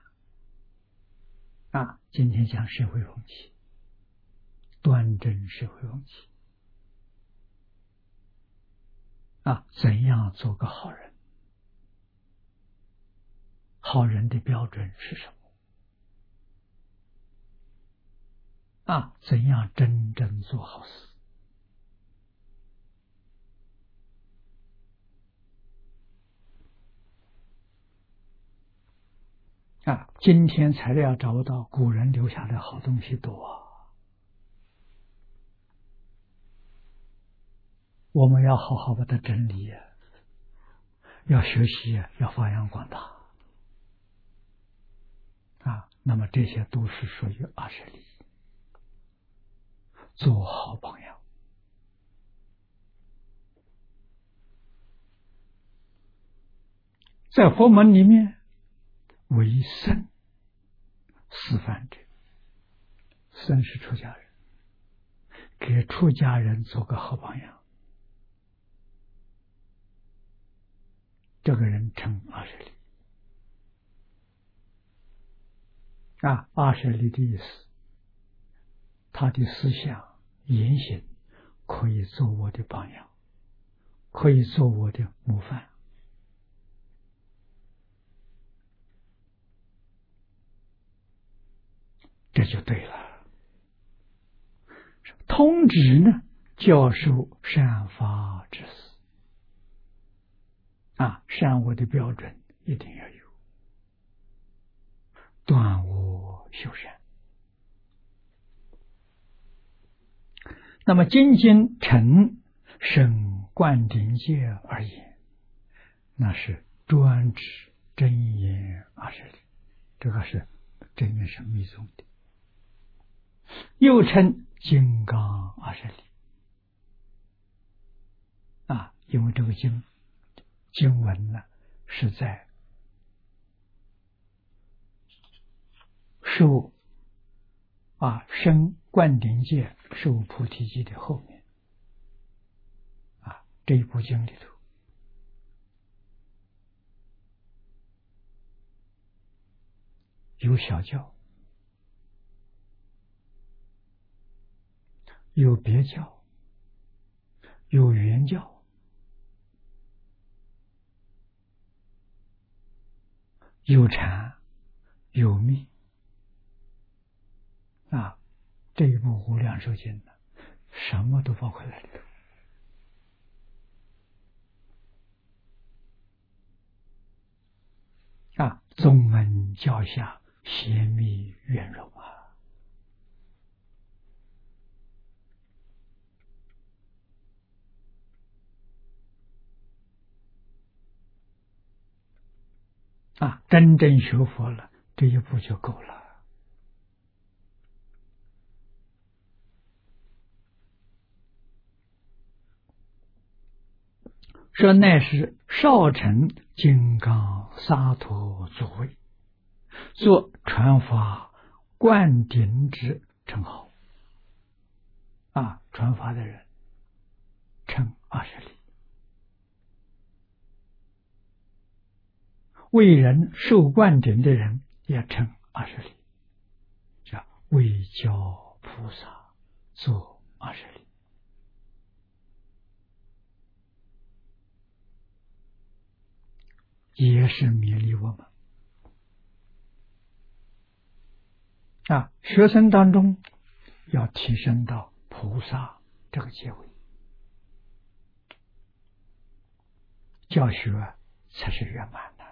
啊，今天讲社会风气，端正社会风气。啊，怎样做个好人？好人的标准是什么？啊，怎样真正做好事？啊，今天材料找不到，古人留下的好东西多啊！我们要好好把它整理，要学习，要发扬光大。啊，那么这些都是属于二十里，做好榜样。在佛门里面，为僧示范者，僧是出家人，给出家人做个好榜样。 这个人成二十里。啊，二十里的意思，他的思想言行可以做我的榜样，可以做我的模范。这就对了。通知呢，教授善法之事。啊，善恶的标准一定要有，断恶修善。那么精进成省灌顶戒而言，那是专指真言二十里，这个是真言是密宗的。又称金刚二十里。啊，因为这个经经文呢是在受啊生灌顶戒受菩提记的后面。啊，这一部经里头有小教，有别教，有圆教，有禅，有密。啊，这一部无量寿经呢，什么都包括在里头。啊，宗门教下邪密圆融啊。啊，真正学佛了，这一步就够了。这乃是少成金刚萨陀作为，作传法灌顶之称号。啊，传法的人称二十里，为人受灌顶的人也称二十里，叫为教菩萨做二十里。也是勉励我们啊，学生当中要提升到菩萨这个阶位，教学才是圆满的。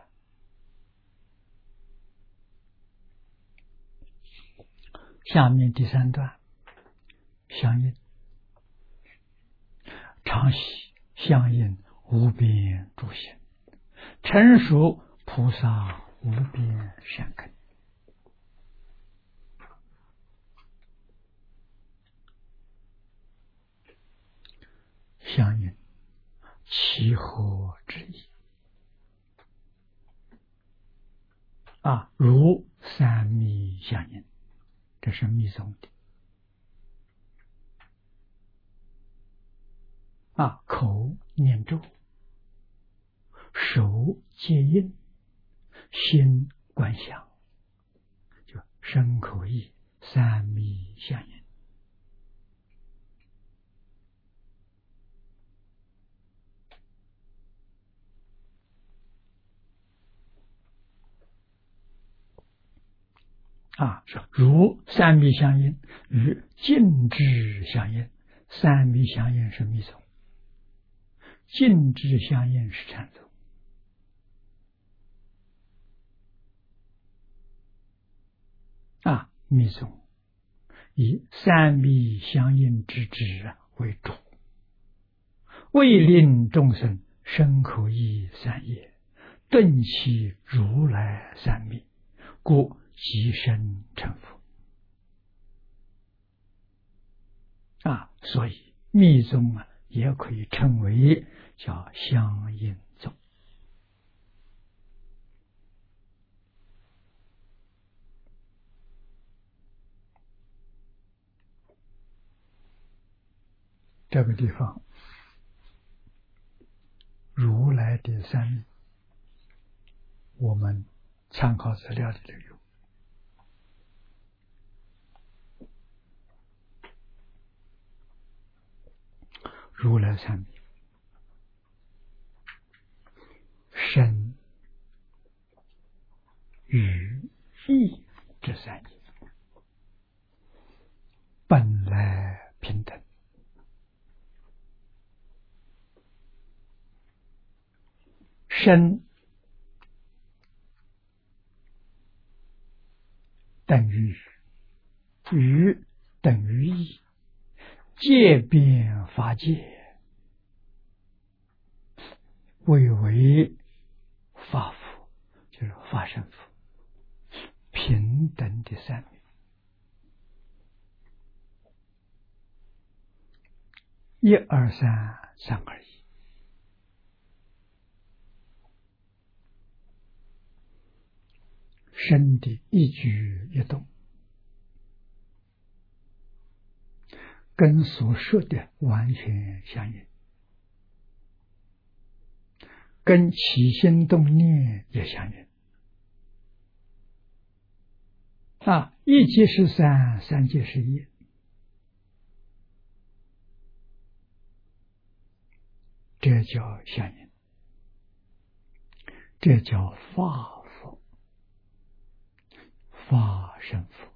下面第三段相应，常喜相应无边诸行，成熟菩萨无边善根。相应其何之意？啊，如三密相应，这是密宗的。啊，口念咒，手接印，心观想，就身口意三密相应。啊，是如三密相应与静止相应，三密相应是密宗，静止相应是禅宗。啊，密宗以三密相应之旨为主，为令众生身口意三业顿起如来三密，故即身成佛。啊，所以密宗啊也可以称为叫相应宗。这个地方如来的三密我们参考资料里头有。如来三昧，身语意这三业本来平等，身等于语，语等于意，界边法界，为为法佛，就是法身佛，平等的三昧。一二三，三二一。身的一举一动，跟所说的完全相应，跟起心动念也相应。啊，一即是三，三即是一，这叫相应，这叫法佛，法身佛。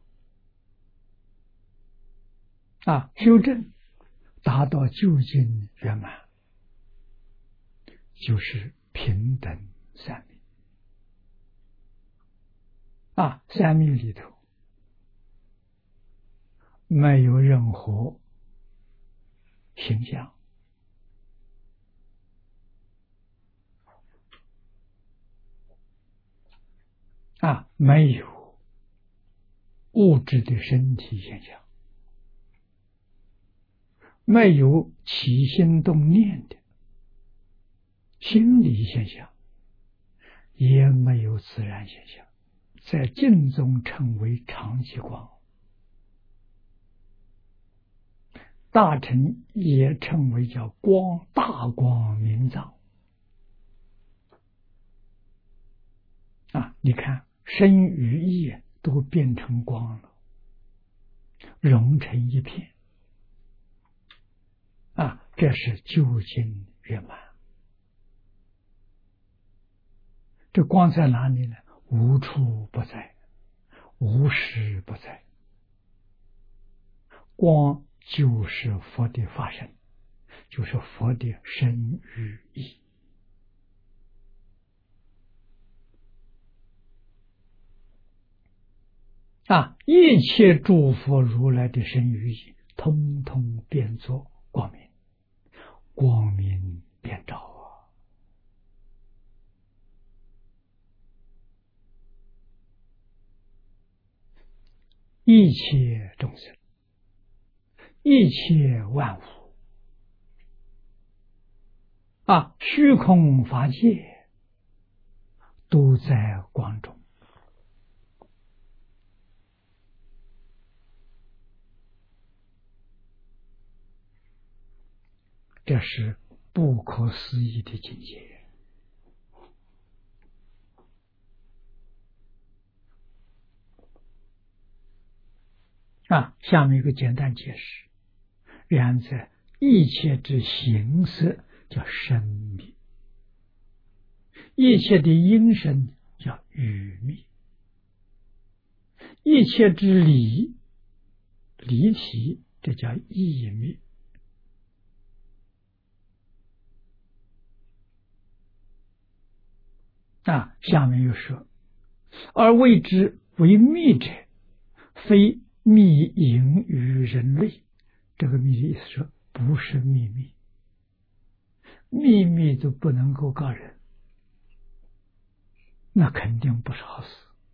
啊，修正达到究竟圆满，就是平等三昧。啊，三昧里头没有任何形象，啊，没有物质的身体现象，没有起心动念的心理现象，也没有自然现象，在净中称为常寂光，大乘也称为叫光，大光明藏。啊，你看身与意都变成光了，融成一片。啊，这是究竟圆满。这光在哪里呢？无处不在，无时不在。光就是佛的法身，就是佛的身与意。啊，一切诸佛如来的身与意，通通变作光明，光明遍照啊！一切众生，一切万物，啊，虚空法界都在光中。这是不可思议的境界。啊，下面一个简单解释：然则一切之形色叫生灭，一切的音声叫语灭，一切之理离体，这叫意灭。啊，下面又说，而谓之为密者，非密隐于人类。这个密的意思说，不是秘密，秘密都不能够告人，那肯定不是好事。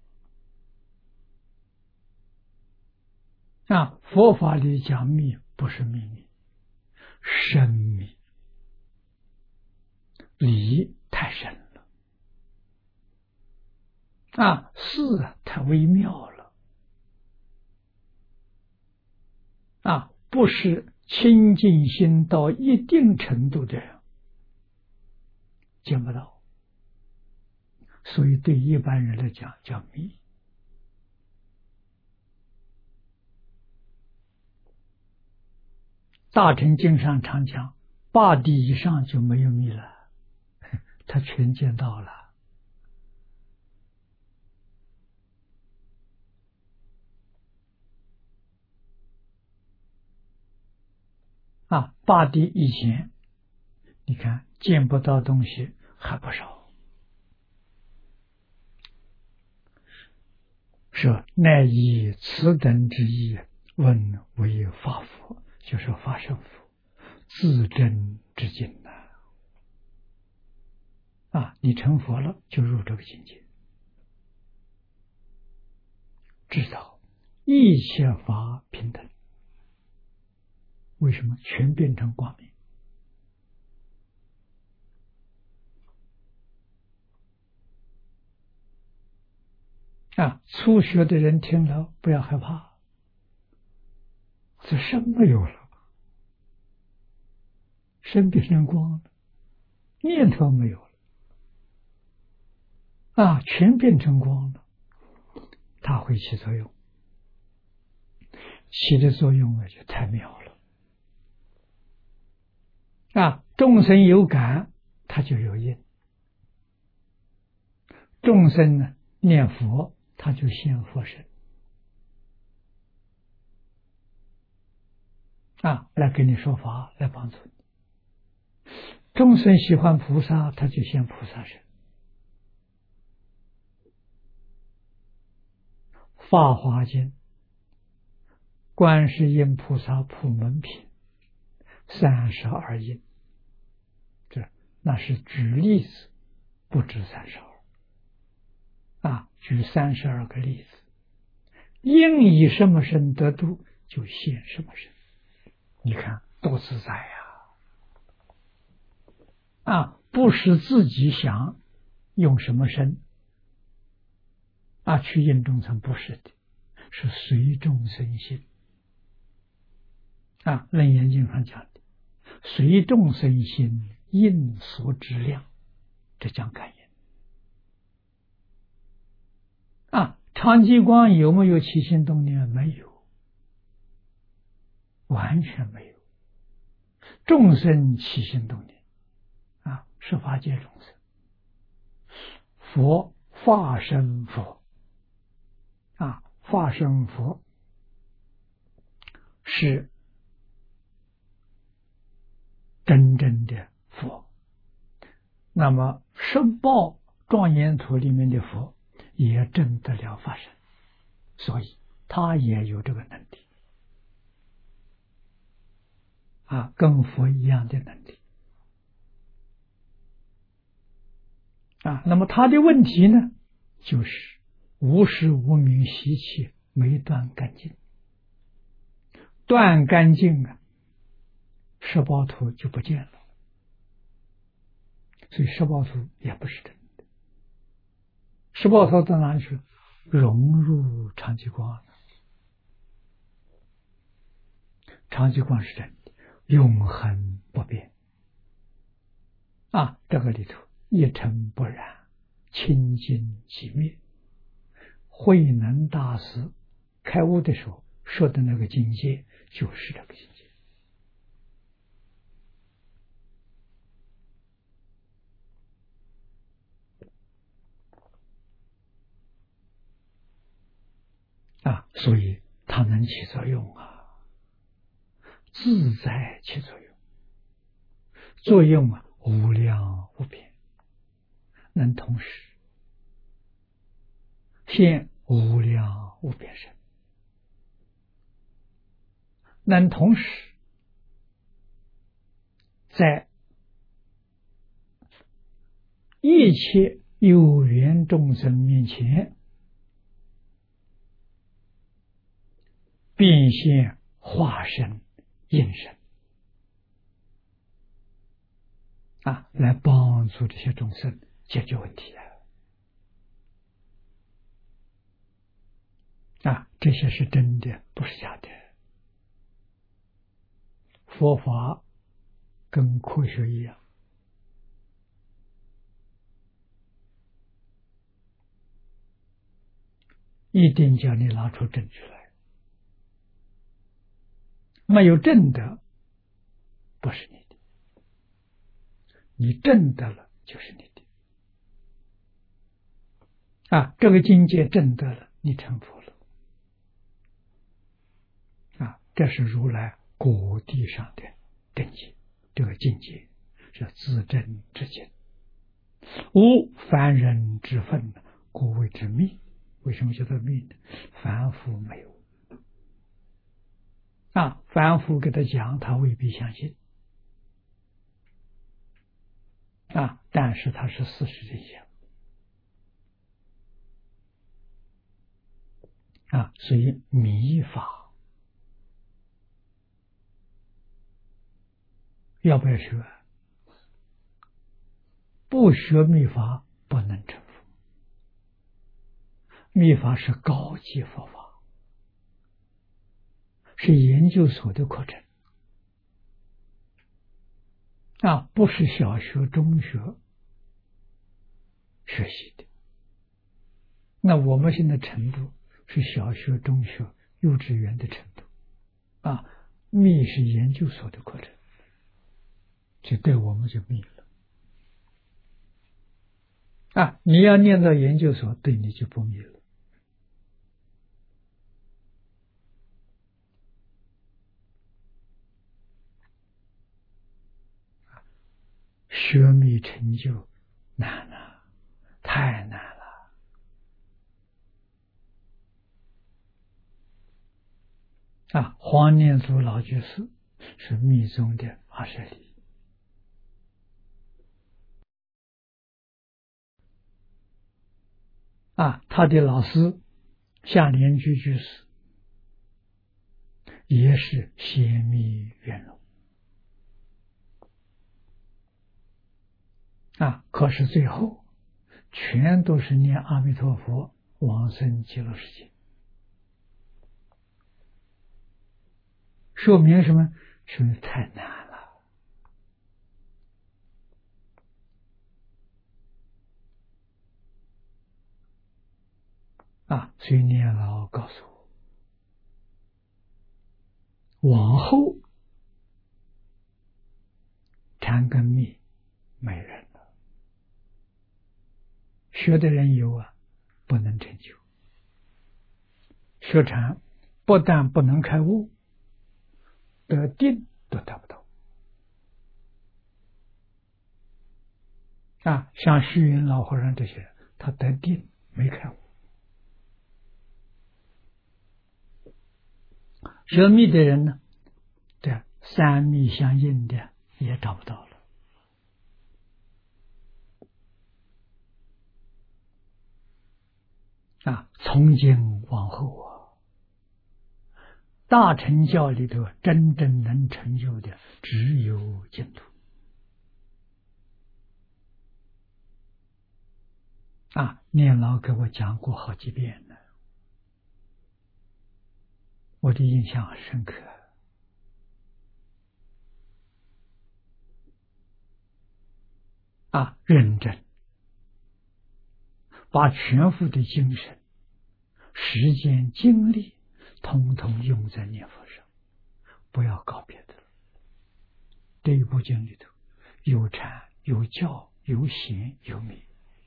啊，佛法里讲密不是秘密，深密，理太深了。啊，事太微妙了，啊，不是清净心到一定程度的人见不到。 所以对一般人来讲叫迷。大乘经上常讲，八地以上就没有迷了，他全见到了。啊，八地以前，你看见不到东西还不少。说乃以此等之意，问为法佛，就是法身佛，自证之境呐。啊，你成佛了，就入这个境界，知道一切法平等。为什么全变成光明？啊，初学的人听了不要害怕，这身没有了，身变成光了，念头没有了，啊，全变成光了，它会起作用，起的作用啊就太妙了。啊，众生有感，他就有因；众生呢念佛，他就现佛身。啊，来给你说法，来帮助你。众生喜欢菩萨，他就现菩萨身。法华经，观世音菩萨普门品，三十二应。这那是举例子，不止三十二。啊，举三十二个例子，应以什么身得度，就现什么身。你看多自在呀！啊，不是自己想用什么身啊去应众生，不是的，是随众生心。啊，楞严经上讲的，随众生心，应所知量，这讲感应。啊，常寂光有没有起心动念？没有，完全没有。众生起心动念，啊，是法界众生。佛化身佛，啊，化身佛是真正的佛。那么十报庄严土里面的佛也证得了法身，所以他也有这个能力。啊，跟佛一样的能力。啊，那么他的问题呢，就是无始无明习气没断干净，断干净啊，十报图就不见了。所以十报图也不是真的，十报图到哪里去？融入常寂光了。常寂光是真的，永恒不变。啊，这个里头一尘不染，清净寂灭。慧能大师开悟的时候说的那个境界，就是这个境界。啊，所以它能起作用啊，自在起作用，作用啊无量无边，能同时现无量无边身，能同时在一切有缘众生面前变现化身应身，啊，来帮助这些众生解决问题啊！啊，这些是真的，不是假的。佛法跟科学一样， 一定叫你拿出证据来。没有证的，不是你的；你证得了，就是你的。啊，这个境界证得了，你成佛了。啊，这是如来果地上的正界，这个境界是自证之境，无凡人之分，故谓之密。为什么叫做密呢？凡夫没有。啊，凡夫给他讲，他未必相信。啊，但是他是事实真相。啊，所以密法要不要学？不学密法不能成佛。密法是高级佛法，是研究所的课程。啊，不是小学、中学学习的。那我们现在程度是小学、中学、幼稚园的程度。啊，密是研究所的课程，这对我们就密了。啊，你要念到研究所，对你就不密了。学密成就难了，太难了。啊，黄念祖老居士是密宗的阿舍利。啊，他的老师夏莲居居士也是显密圆融。啊，可是最后全都是念阿弥陀佛往生极乐世界。说明什么？说明太难了。啊，所以念老告诉我，往后禅跟密没人了。学的人有啊，不能成就。学禅不但不能开悟，得定都达不到。啊，像虚云老和尚这些人，他得定没开悟。学密的人呢，这三密相应的也找不到了。啊，从今往后啊，大乘教里头真正能成就的只有净土。啊，念老给我讲过好几遍了，我的印象很深刻。啊，认真，把全副的精神、时间、精力，统统用在念佛上，不要搞别的了。这一部经里头，有禅、有教、有显、有密。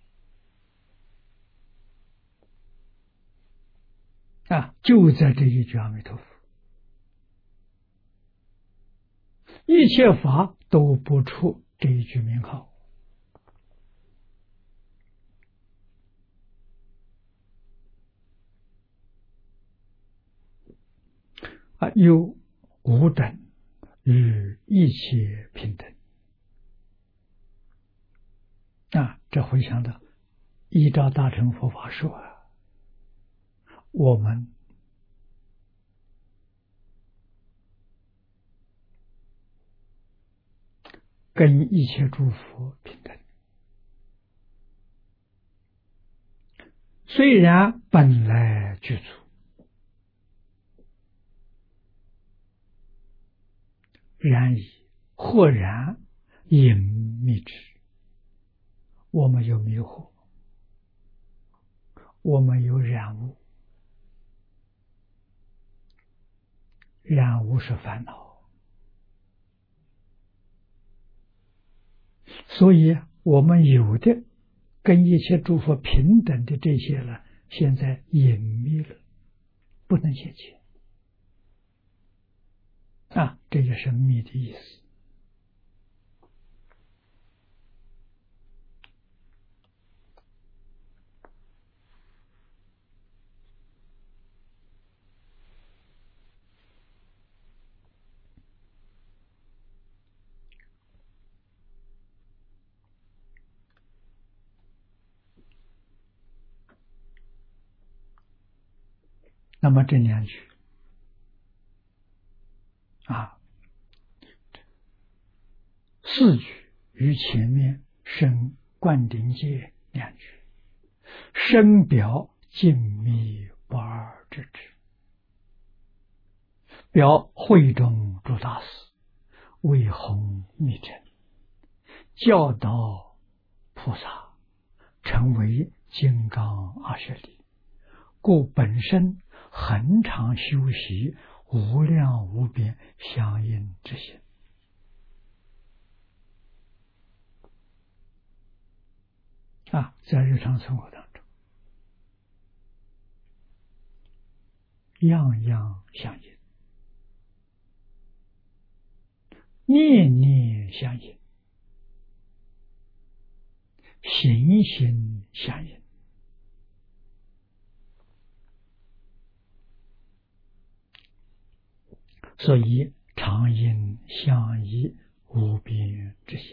啊，就在这一句阿弥陀佛，一切法都不出这一句名号。啊，有无等与一切平等。啊，这回想到依照大乘佛法说啊，我们跟一切诸佛平等。虽然本来具足，然以或然隐秘之，我们有迷惑，我们有染污， 然无是烦恼。所以我们有的跟一切诸佛平等的这些了，现在隐秘了，不能现前啊，这就是密的意思。那么这两句啊，四句与前面生灌顶戒两句，深表静密不二之旨，表会中诸大师为弘密乘，教导菩萨成为金刚二十里，故本身恒常修习无量无边相应之心。啊，在日常生活当中，样样相应，念念相应，行行相应。所以常应相依无边之心。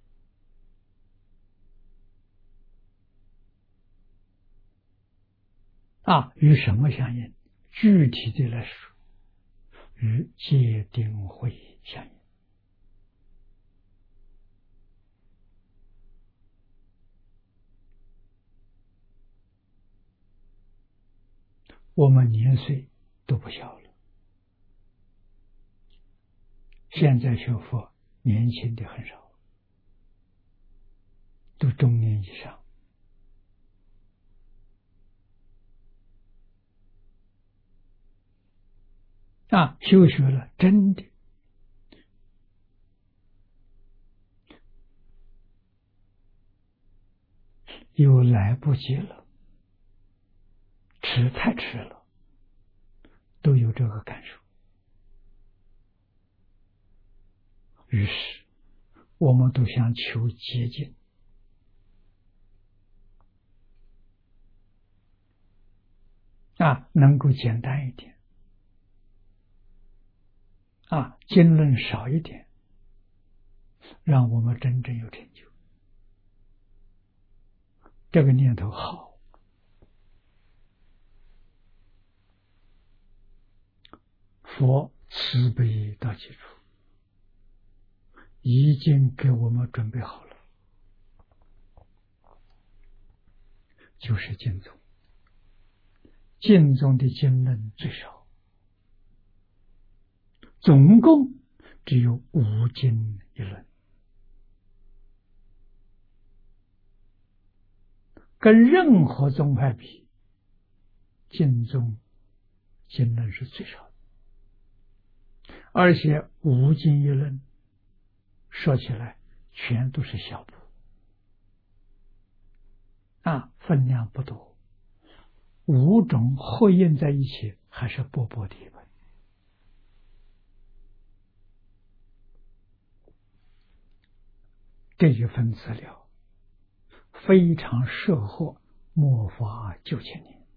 啊，与什么相应？具体的来说，与戒定慧相应。我们年岁都不小了，现在学佛年轻的很少，都中年以上。啊，修学了真的又来不及了，迟太迟了，都有这个感受。于是我们都想求捷径，啊，能够简单一点，啊，经论少一点，让我们真正有成就。这个念头好，佛慈悲到基础，已经给我们准备好了，就是经宗。经宗的经论最少，总共只有五经一论，跟任何宗派比，经宗经论是最少的。而且五经一论说起来全都是小部啊，分量不多，五种合印在一起还是薄薄的一本。这一份资料非常适合末法九千年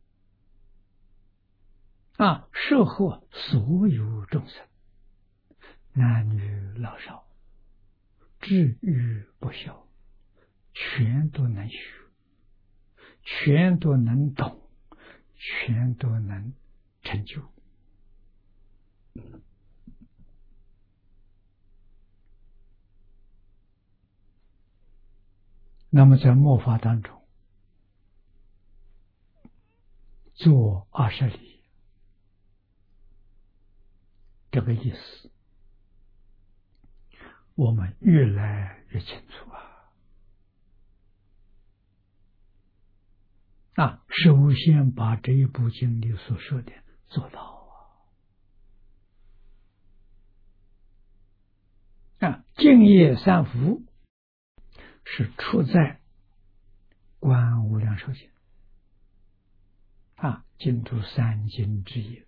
啊，适合所有众生，男女老少，至于不孝，全都能学，全都能懂，全都能成就。那么在末法当中，做二十里，这个意思我们越来越清楚啊！啊，首先把这一部经里所说的做到啊！ 净业三福是出在观无量寿经啊，净土三经之一，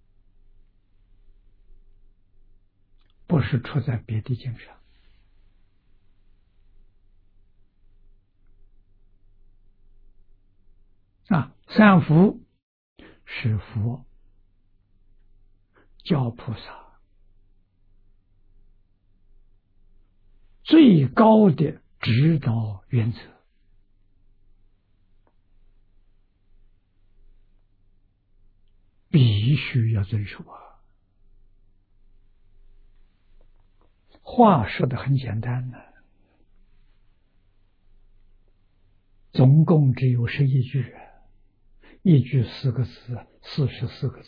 不是出在别的经上。啊，三福是佛教菩萨最高的指导原则，必须要遵守啊。话说的很简单呢，总共只有十一句，一句四个字，四十四个字。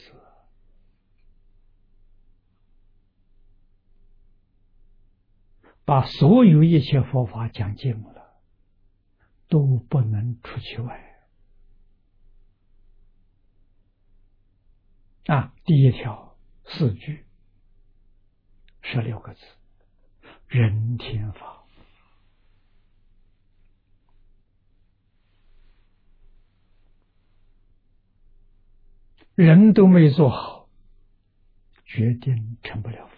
把所有一切佛法讲尽了，都不能出其外。啊，第一条四句，十六个字，人天法。人都没做好，决定成不了佛。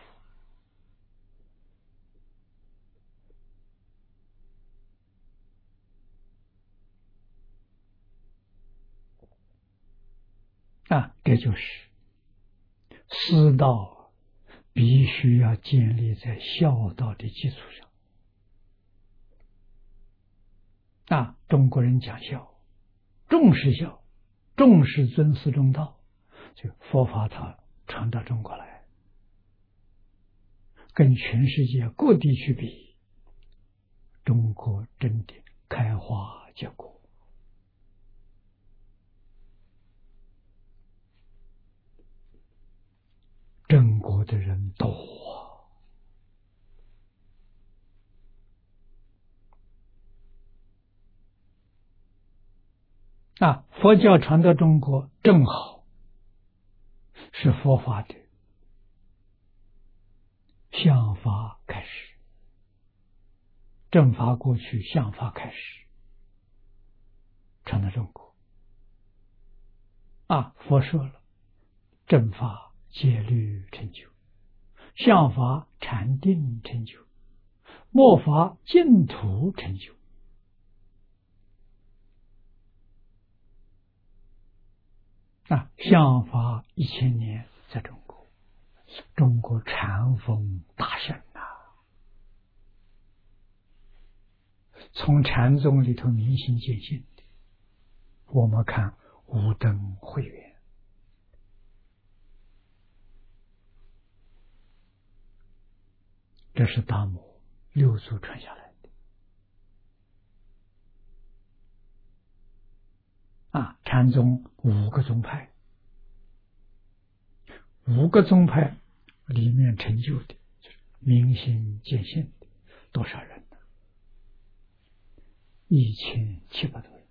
啊，这就是师道必须要建立在孝道的基础上。啊，中国人讲孝，重视孝，重视尊师重道，就佛法它传到中国来，跟全世界各地区比，中国真的开花结果。正果的人多啊！啊，佛教传到中国，正好是佛法的相法开始，正法过去，相法开始，传到中国。啊，佛说了，正法戒律成就，相法禅定成就，末法净土成就。啊，相法一千年在中国，中国禅风大盛啊！从禅宗里头明心见性的，我们看无灯慧远。这是达摩六祖传下来的啊！禅宗五个宗派，五个宗派里面成就的，就是明心见性的多少人呢？一千七百多人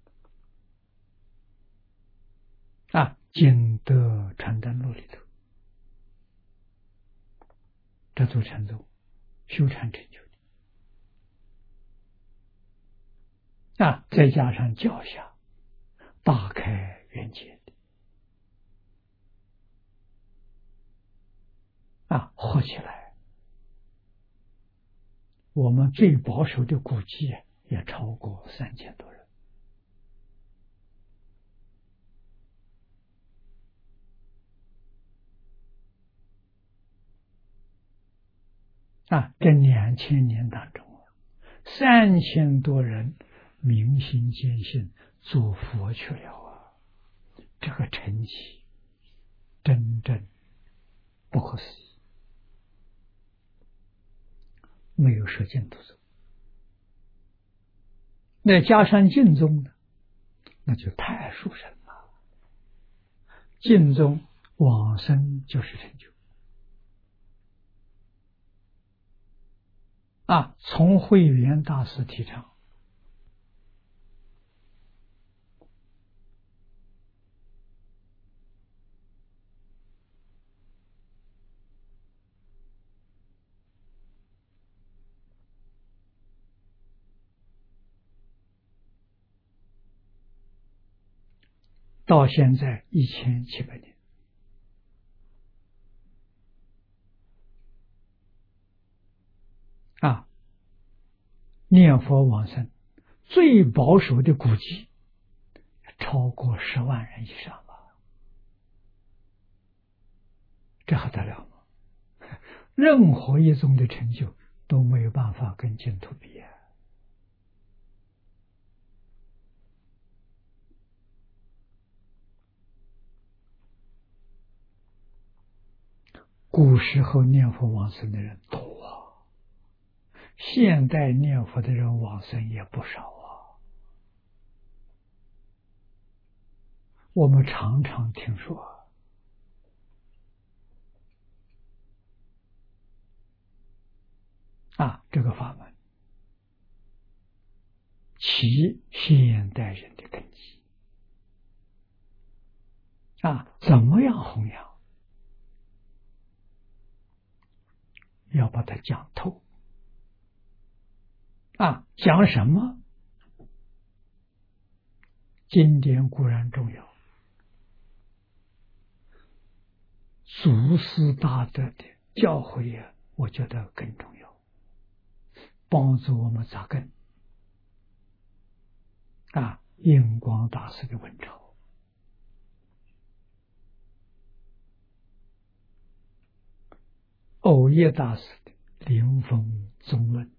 啊！经德传灯录里头，这座禅宗修禅成就的啊，再加上教下大开圆界的啊，合起来，我们最保守的估计也超过三千多人啊！这两千年当中，三千多人明心见性做佛去了啊！这个成绩真正不可思议，没有说净土宗，那加上净宗呢，那就太殊胜了。净宗往生就是成就啊！从慧远大师提倡， 到现在一千七百年。啊，念佛往生最保守的估计超过十万人以上了，这还得了吗？任何一种的成就都没有办法跟净土比啊。古时候念佛往生的人多啊，现代念佛的人往生也不少啊。我们常常听说啊，这个法门起现代人的根基啊，怎么样弘扬？要把它讲透啊！讲什么？经典固然重要，祖师大德的教诲啊，我觉得更重要，帮助我们扎根啊！印光大师的文钞，藕叶大师的灵峰宗论，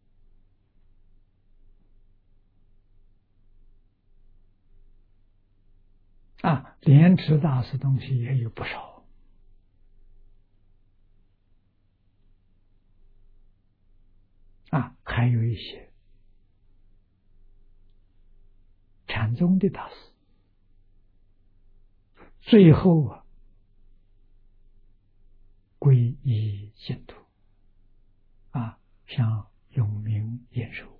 啊，莲池大师东西也有不少啊，还有一些禅宗的大师，最后啊，皈依净土啊，像永明延寿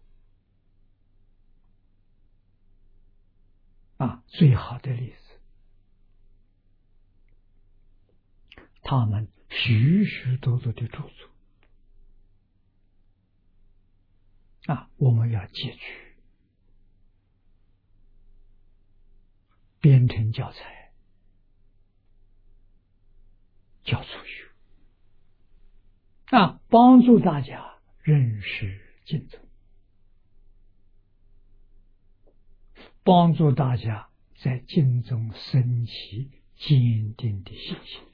啊，最好的例子。他们许许多多的著作啊，我们要截取，编成教材，教出去啊，帮助大家认识净土，帮助大家在净中升起坚定的信心。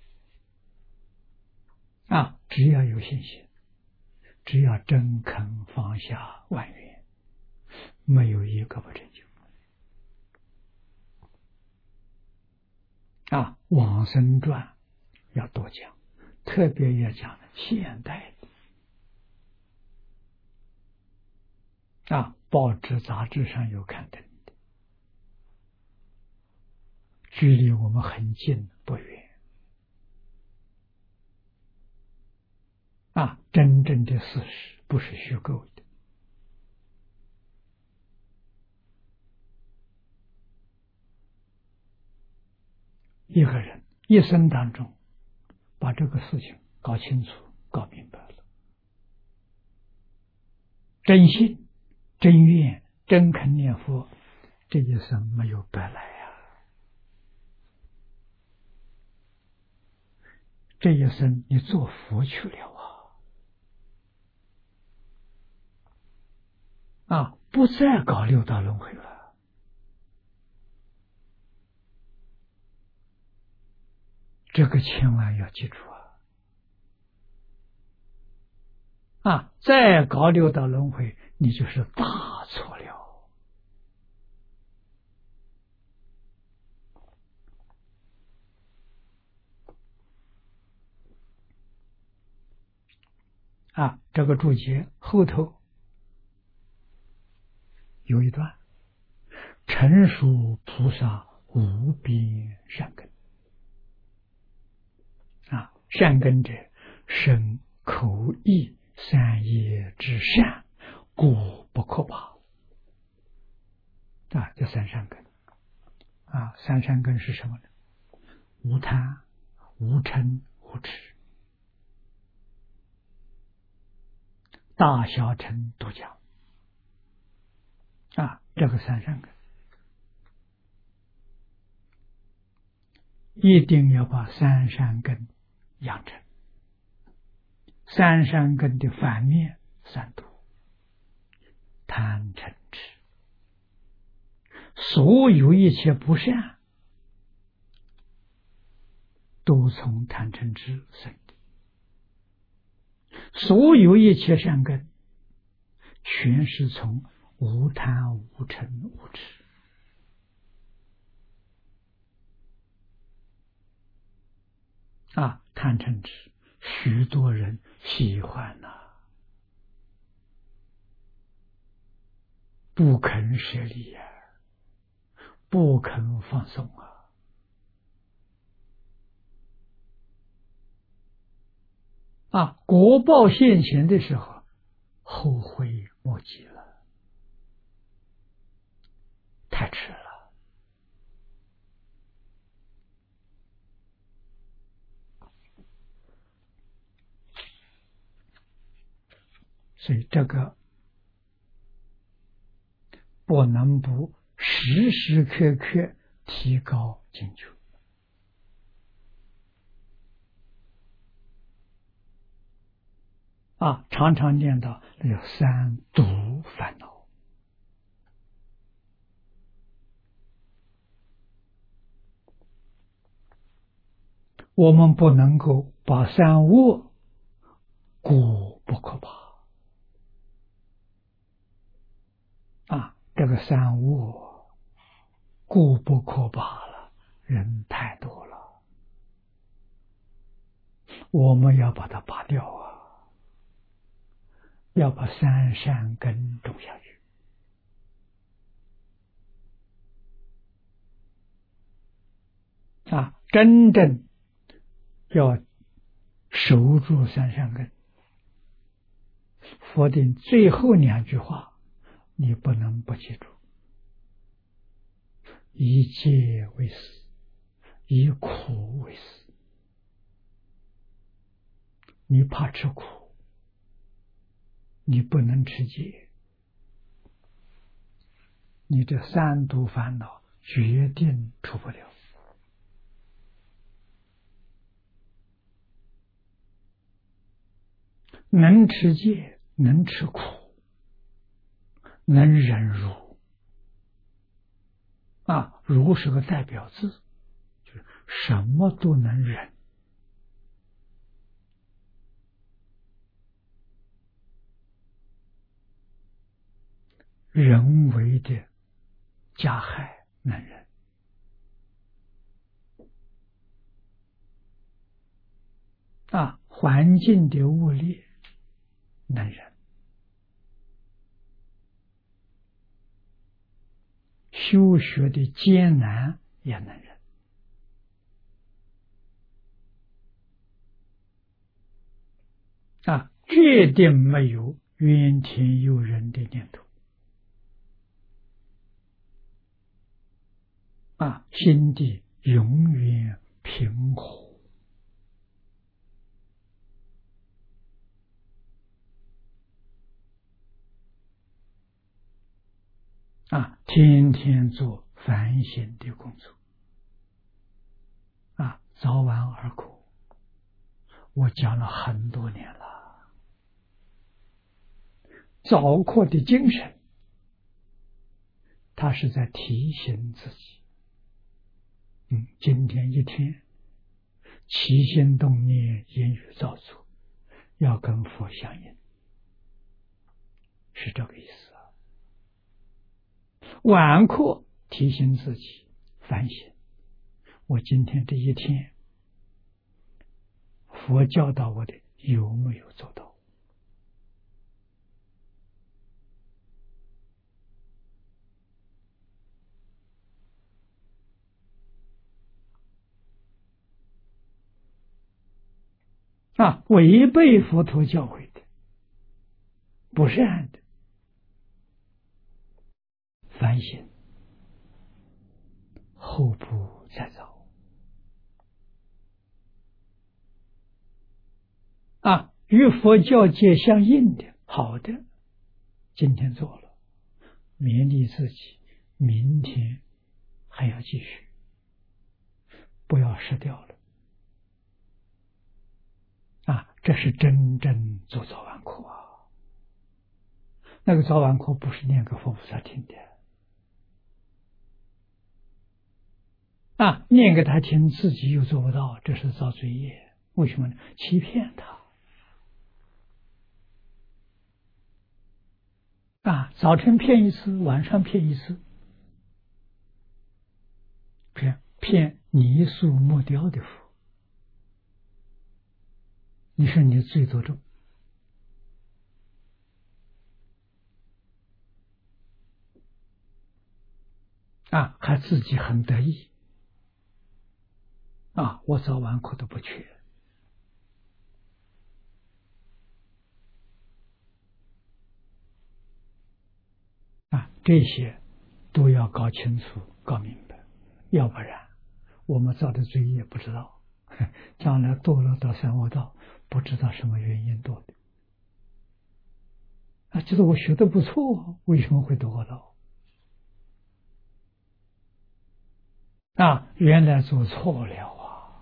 啊，只要有信心，只要真肯放下万缘，没有一个不成就。啊，往生传要多讲，特别要讲现代的。啊，报纸杂志上有刊登的，距离我们很近不远。啊，真正的事实不是虚构的。一个人一生当中把这个事情搞清楚、搞明白了，真信、真愿、真肯念佛，这一生没有白来呀、啊！这一生你做佛去了啊！啊，不再搞六道轮回了。这个千万要记住啊！啊，再搞六道轮回，你就是大错了。啊，这个注解后头有一段，成熟菩萨无边善根。啊，善根者，身口意三业之善，故不可拔。啊，这三善根。啊，三善根是什么呢？无贪、无嗔、无痴。大小乘都讲。啊，这个三善根一定要把三善根养成。三善根的反面三毒：贪嗔痴。所有一切不善，都从贪嗔痴生的；所有一切善根，全是从无贪无嗔无痴。啊，贪嗔痴，许多人喜欢呐、啊，不肯舍离呀、啊，不肯放松啊。啊，果报现前的时候，后悔莫及了，太迟了。所以这个不能不时时刻刻提高警觉。啊，常常念到那个三毒烦恼。我们不能够把三恶故不可怕。啊，这个三恶故不可怕了，人太多了，我们要把它拔掉啊，要把三善根种下去。啊，真正要守住三善根。佛的最后两句话你不能不记住：以戒为师，以苦为师。你怕吃苦，你不能持戒，你这三毒烦恼决定出不了。能持戒，能吃苦，能忍辱。啊，辱是个代表字，就是什么都能忍。人为的加害能忍。啊，环境的恶劣能忍。修学的艰难也能忍。啊，决定没有怨天尤人的念头。啊，心地永远平和。啊，天天做反省的工作。啊，早晚而苦，我讲了很多年了。早课的精神，他是在提醒自己，嗯，今天一天起心动念言语造作要跟佛相应，是这个意思啊。晚课提醒自己反省，我今天这一天佛教导我的有没有做到。啊，违背佛陀教诲的、不善的，反省，后不再造。啊，与佛教界相应的好的，今天做了，勉励自己，明天还要继续。 不要失掉了。啊，这是真正做早晚课啊！那个早晚课不是念给佛菩萨听的，啊，念给他听，自己又做不到，这是造罪业。为什么呢？欺骗他。啊，早晨骗一次，晚上骗一次，骗骗泥塑木雕的佛，你说你罪多重？啊，还自己很得意。啊，我早晚课都不缺。啊，这些都要搞清楚、搞明白，要不然我们造的罪业不知道，将来堕落到三恶道，不知道什么原因堕的。啊，觉得我学的不错，为什么会堕恶道？啊，原来做错了啊！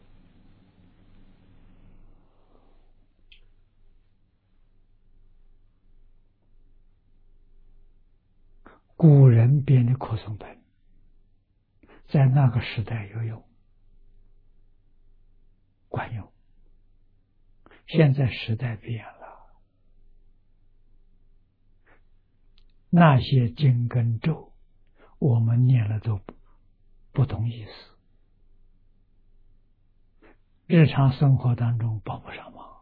古人编的课诵本，在那个时代有用，管用。现在时代变了，那些经跟咒，我们念了都不不懂意思，日常生活当中帮不上忙。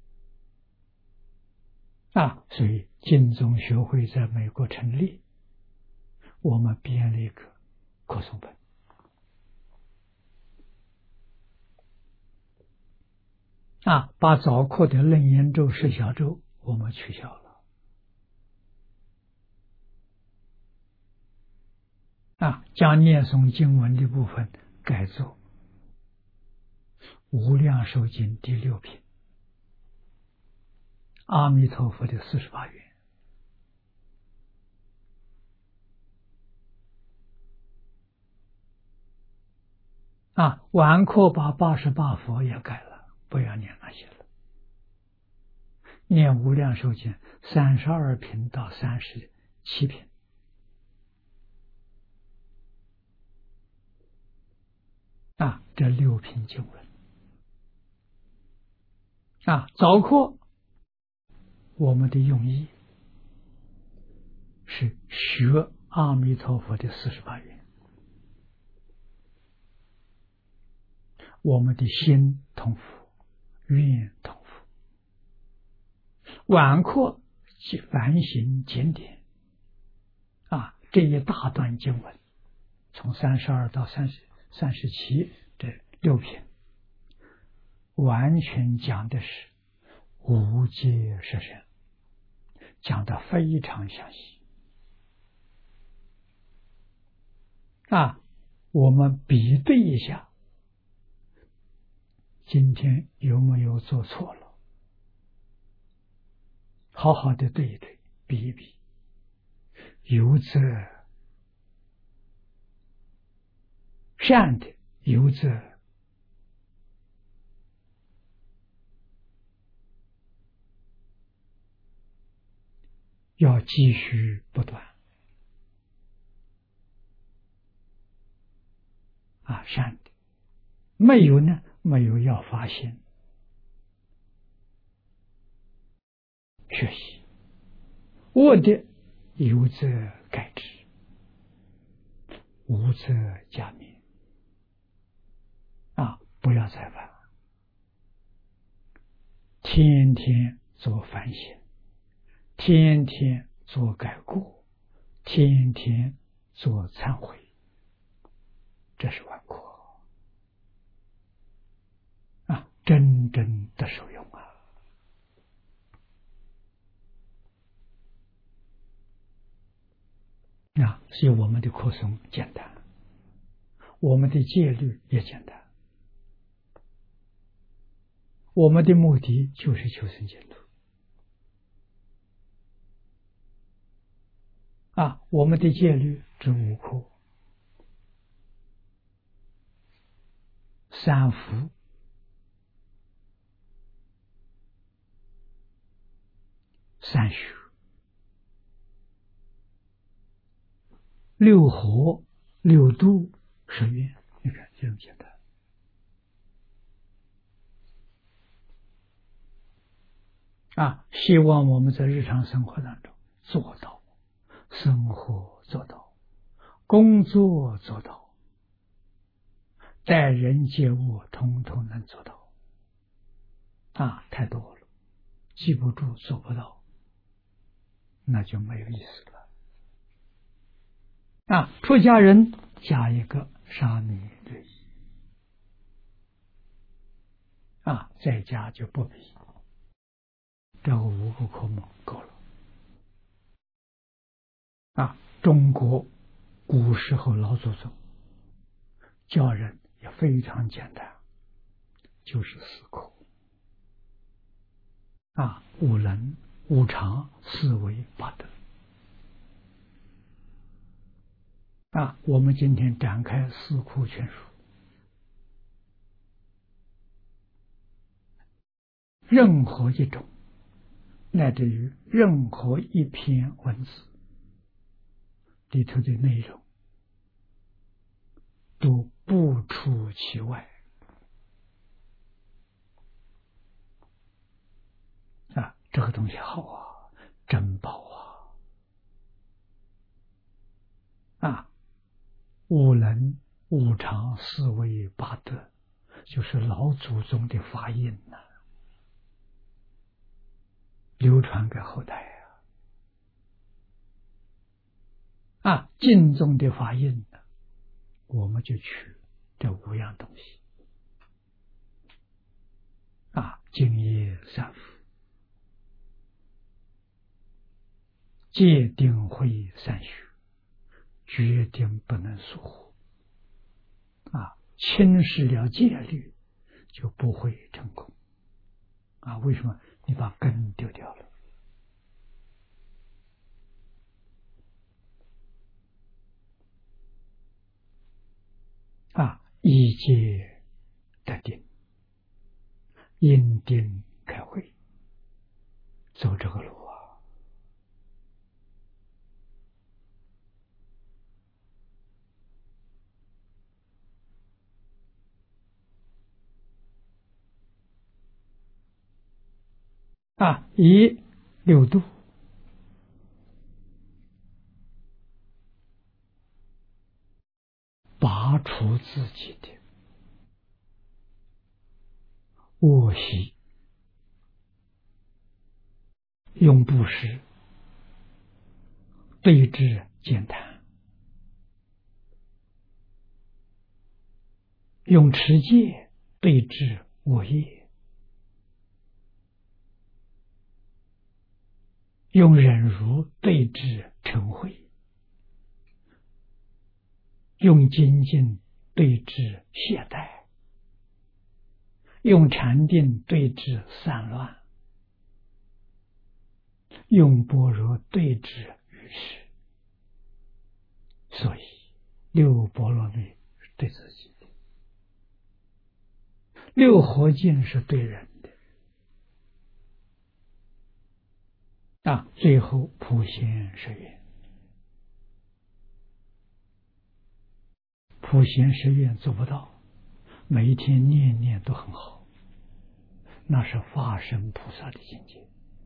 啊，所以经宗学会在美国成立，我们编了一个课诵本。啊，把早课的楞严咒、释小咒我们取消了。啊，将念诵经文的部分改作无量寿经第六品，阿弥陀佛的四十八愿。啊，晚课把八十八佛也改了，不要念那些了，念无量寿经三十二品到三十七品。啊，这六品经文。啊，早课我们的用意是学阿弥陀佛的四十八愿，我们的心同佛，愿同佛。晚课反省检点，啊，这一大段经文，从三十二到三十三十七这六篇，完全讲的是无界十神，讲得非常详细。啊，我们比对一下，今天有没有做错了？好好的对一对，比一比，有则善的，有则要继续不断。啊，善的没有呢，没有要发现学习，恶的有则改之，无则加勉。啊，不要再犯，天天做反省，天天做改过，天天做忏悔，这是万苦啊，真正的受用啊！啊，所以我们的课诵简单，我们的戒律也简单，我们的目的就是求生净土。啊，我们的戒律只五课， 三福、三学、六合、六度、十愿，你看这么简单。啊，希望我们在日常生活当中做到，生活做到，工作做到，待人接物统统能做到。啊，太多了，记不住，做不到，那就没有意思了。啊，出家人加一个沙弥律仪，啊，在家就不必。这个五个科目够了。啊，中国古时候老祖宗教人也非常简单，就是四科。啊，五能、五常、四维、八德。啊，我们今天展开四库全书，任何一种，乃至于任何一篇文字里头的内容，都不出其外。啊，这个东西好啊，珍宝啊！啊，五能、五常、四维、八德，就是老祖宗的法印呐、啊，流传给后代啊！啊，净宗的法印呢，我们就取这五样东西啊，净业三福、戒定慧三学，决定不能疏忽啊！轻视了戒律，就不会成功啊！为什么？你把根丢掉了。啊，一戒得定，因定开慧，走这个路啊！啊，以六度拔除自己的恶习，用布施对治减贪，用持戒对治恶业，用忍辱对治嗔恚，用精进对治懈怠，用禅定对治散乱，用般若对治愚痴。所以六波罗蜜是对自己的，六合敬是对人的啊。最后普贤十愿，普贤十愿做不到，每一天念念都很好，那是化身菩萨的境界。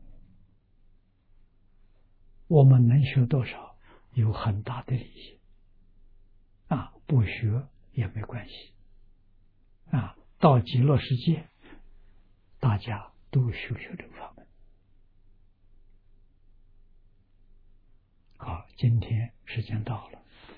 我们能学多少，有很大的利益啊，不学也没关系啊。到极乐世界，大家都修学这个法门。好，今天时间到了。